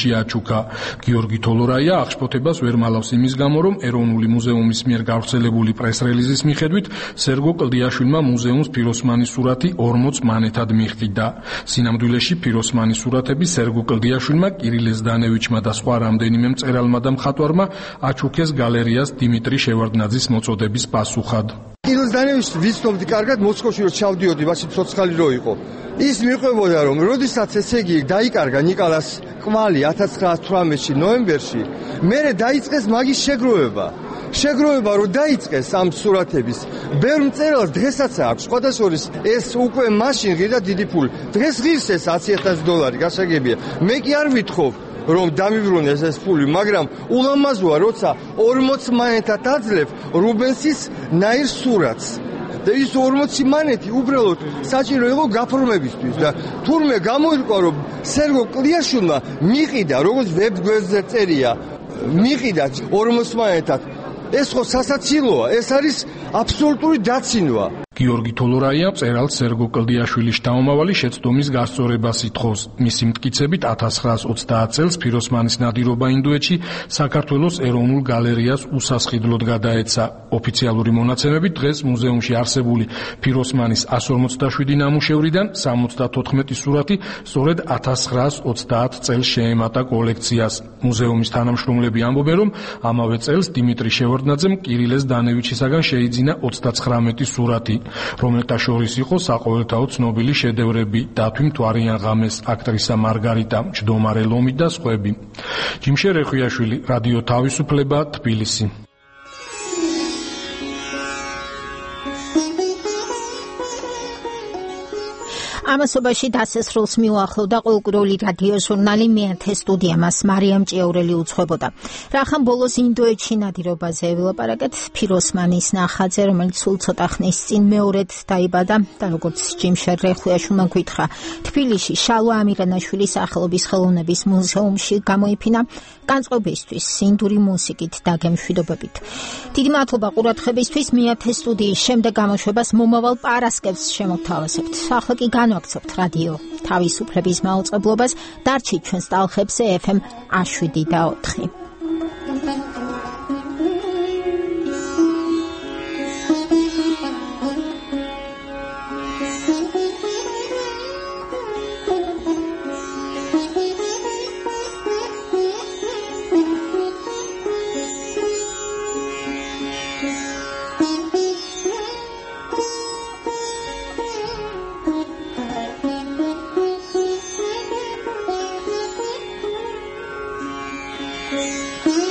მუზეუმში აჩუქა. გიორგი თოლორაია აღშფოთებას ვერ მალავს იმის გამო, რომ ეროვნული მუზეუმის მიერ გავრცელებული პრეს-რელიზის მიხედვით სერგო კლდიაშვილმა მუზეუმს ფიროსმანის სურათი ორმოც მანეთად მიჰყიდა. სინამდვილეში ფიროსმანის სურათები სერგო კლდიაშვილმა, კირილე ზდანევიჩმა და სხვა რამდენიმე მწერალმა და მხატვარმა აჩუქეს გალერეას დიმიტრი შევარდნაძის მოწოდების პასუხად. კირილე ზდანევიჩს ვიცნობდი კარგად, მოსკოვში რო ჩავდიოდი, მაშინ ცოცხალი რო იყო. ის მიყვებოდა, რომ როდესაც ესე იგი დაიკარგა ნიკოლას კვალი ათას ცხრაასი თვრამეტში ნოემბერში, მერე დაიწყეს მაგის შეგროვება. შეგროვება რო დაიწყეს ამ სურათების, ბევრ მწერალს დღესაც აქვს, სხვადასხვის ეს უკვე მაშინ ღირდა დიდი ფული. დღეს ღირს ეს ათი ათასი დოლარი გასაგებია. მე კი არ ვითხოვ რომ დამიბრუნეს ეს ფული, მაგრამ ულამაზოა, როცა ორმოც მანეთად აძლევ რუბენსის ნაირ სურათს. და ის ორმოცი მანეთი უბრალოდ საჭირო იყო გაფორმებისთვის და თურმე გამოირკვა, რომ სერგო კლდიაშვილმა მიყიდა, როგორც ვებგვერდზე წერია, მიყიდა ორმოც მანეთად. ეს ხო სასაცილოა, ეს არის აბსოლუტური დაცინვა. გიორგი თოლორაია მწერალ სერგო კლდიაშვილის შთამომავალი შეცდომის გასწორებას ითხოვს. მისი მტკიცებით ათას ცხრაასი ოცდაათ წელს ფიროსმანის ნადირობა ინდოეთში საქართველოს ეროვნულ გალერეას უსასყიდლოდ გადაეცა. ოფიციალური მონაცემებით დღეს მუზეუმში არსებული ფიროსმანის ასი ორმოცდაშვიდი ნამუშევრიდან სამოცდათოთხმეტი სურათი სწორედ ათას ცხრაასი ოცდაათ წელს შეემატა კოლექციას. მუზეუმის თანამშრომლები ამბობენ, რომ ამავე წელს დიმიტრი შევარდნაძემ კირილე ზდანევიჩისაგან შეიძინა ოცდაცხრამეტი სურათი, რომელთა შორის იყო საყოველთაო ცნობილი შედევრები დათვი მთვარიან ღამეს, აქტრისა მარგარიტა, მჯდომარე ლომი და სხვები. ჯიმშე რეხვიაშვილი, რადიო თავისუფლება, თბილისი. ამასობაში დასასრულს მიუახლოვდა ყოველკვირეული რადიო ჟურნალი მეათე სტუდია, მას მარიამ ჭიაურელი უძღვებოდა. რახან ბოლოს ინდოეთში ნადირობაზე ვილაპარაკეთ, ფიროსმანის ნახატზე, რომელიც სულ ცოტა ხნის წინ მეორედ დაიბადა და როგორც ჯიმშე რეხვიაშვილმა გითხრა, თბილისში შალვა ამირანაშვილის სახელობის ხელოვნების მუზეუმში გამოიფინა განწყობისთვის, ინდური მუსიკით დაგემშვიდობებით. დიდი მადლობა ყურადღებისთვის. მეათე სტუდიის შემდეგ გამოშვებას მომავალ პარასკევს შემოგთავაზებთ. ახლა კი განვაგრძობთ რადიო თავისუფლების მაუწყებლობას. დარჩით ჩვენს ტალხებზე ეფ ემ შვიდი და ოთხი. Thank you.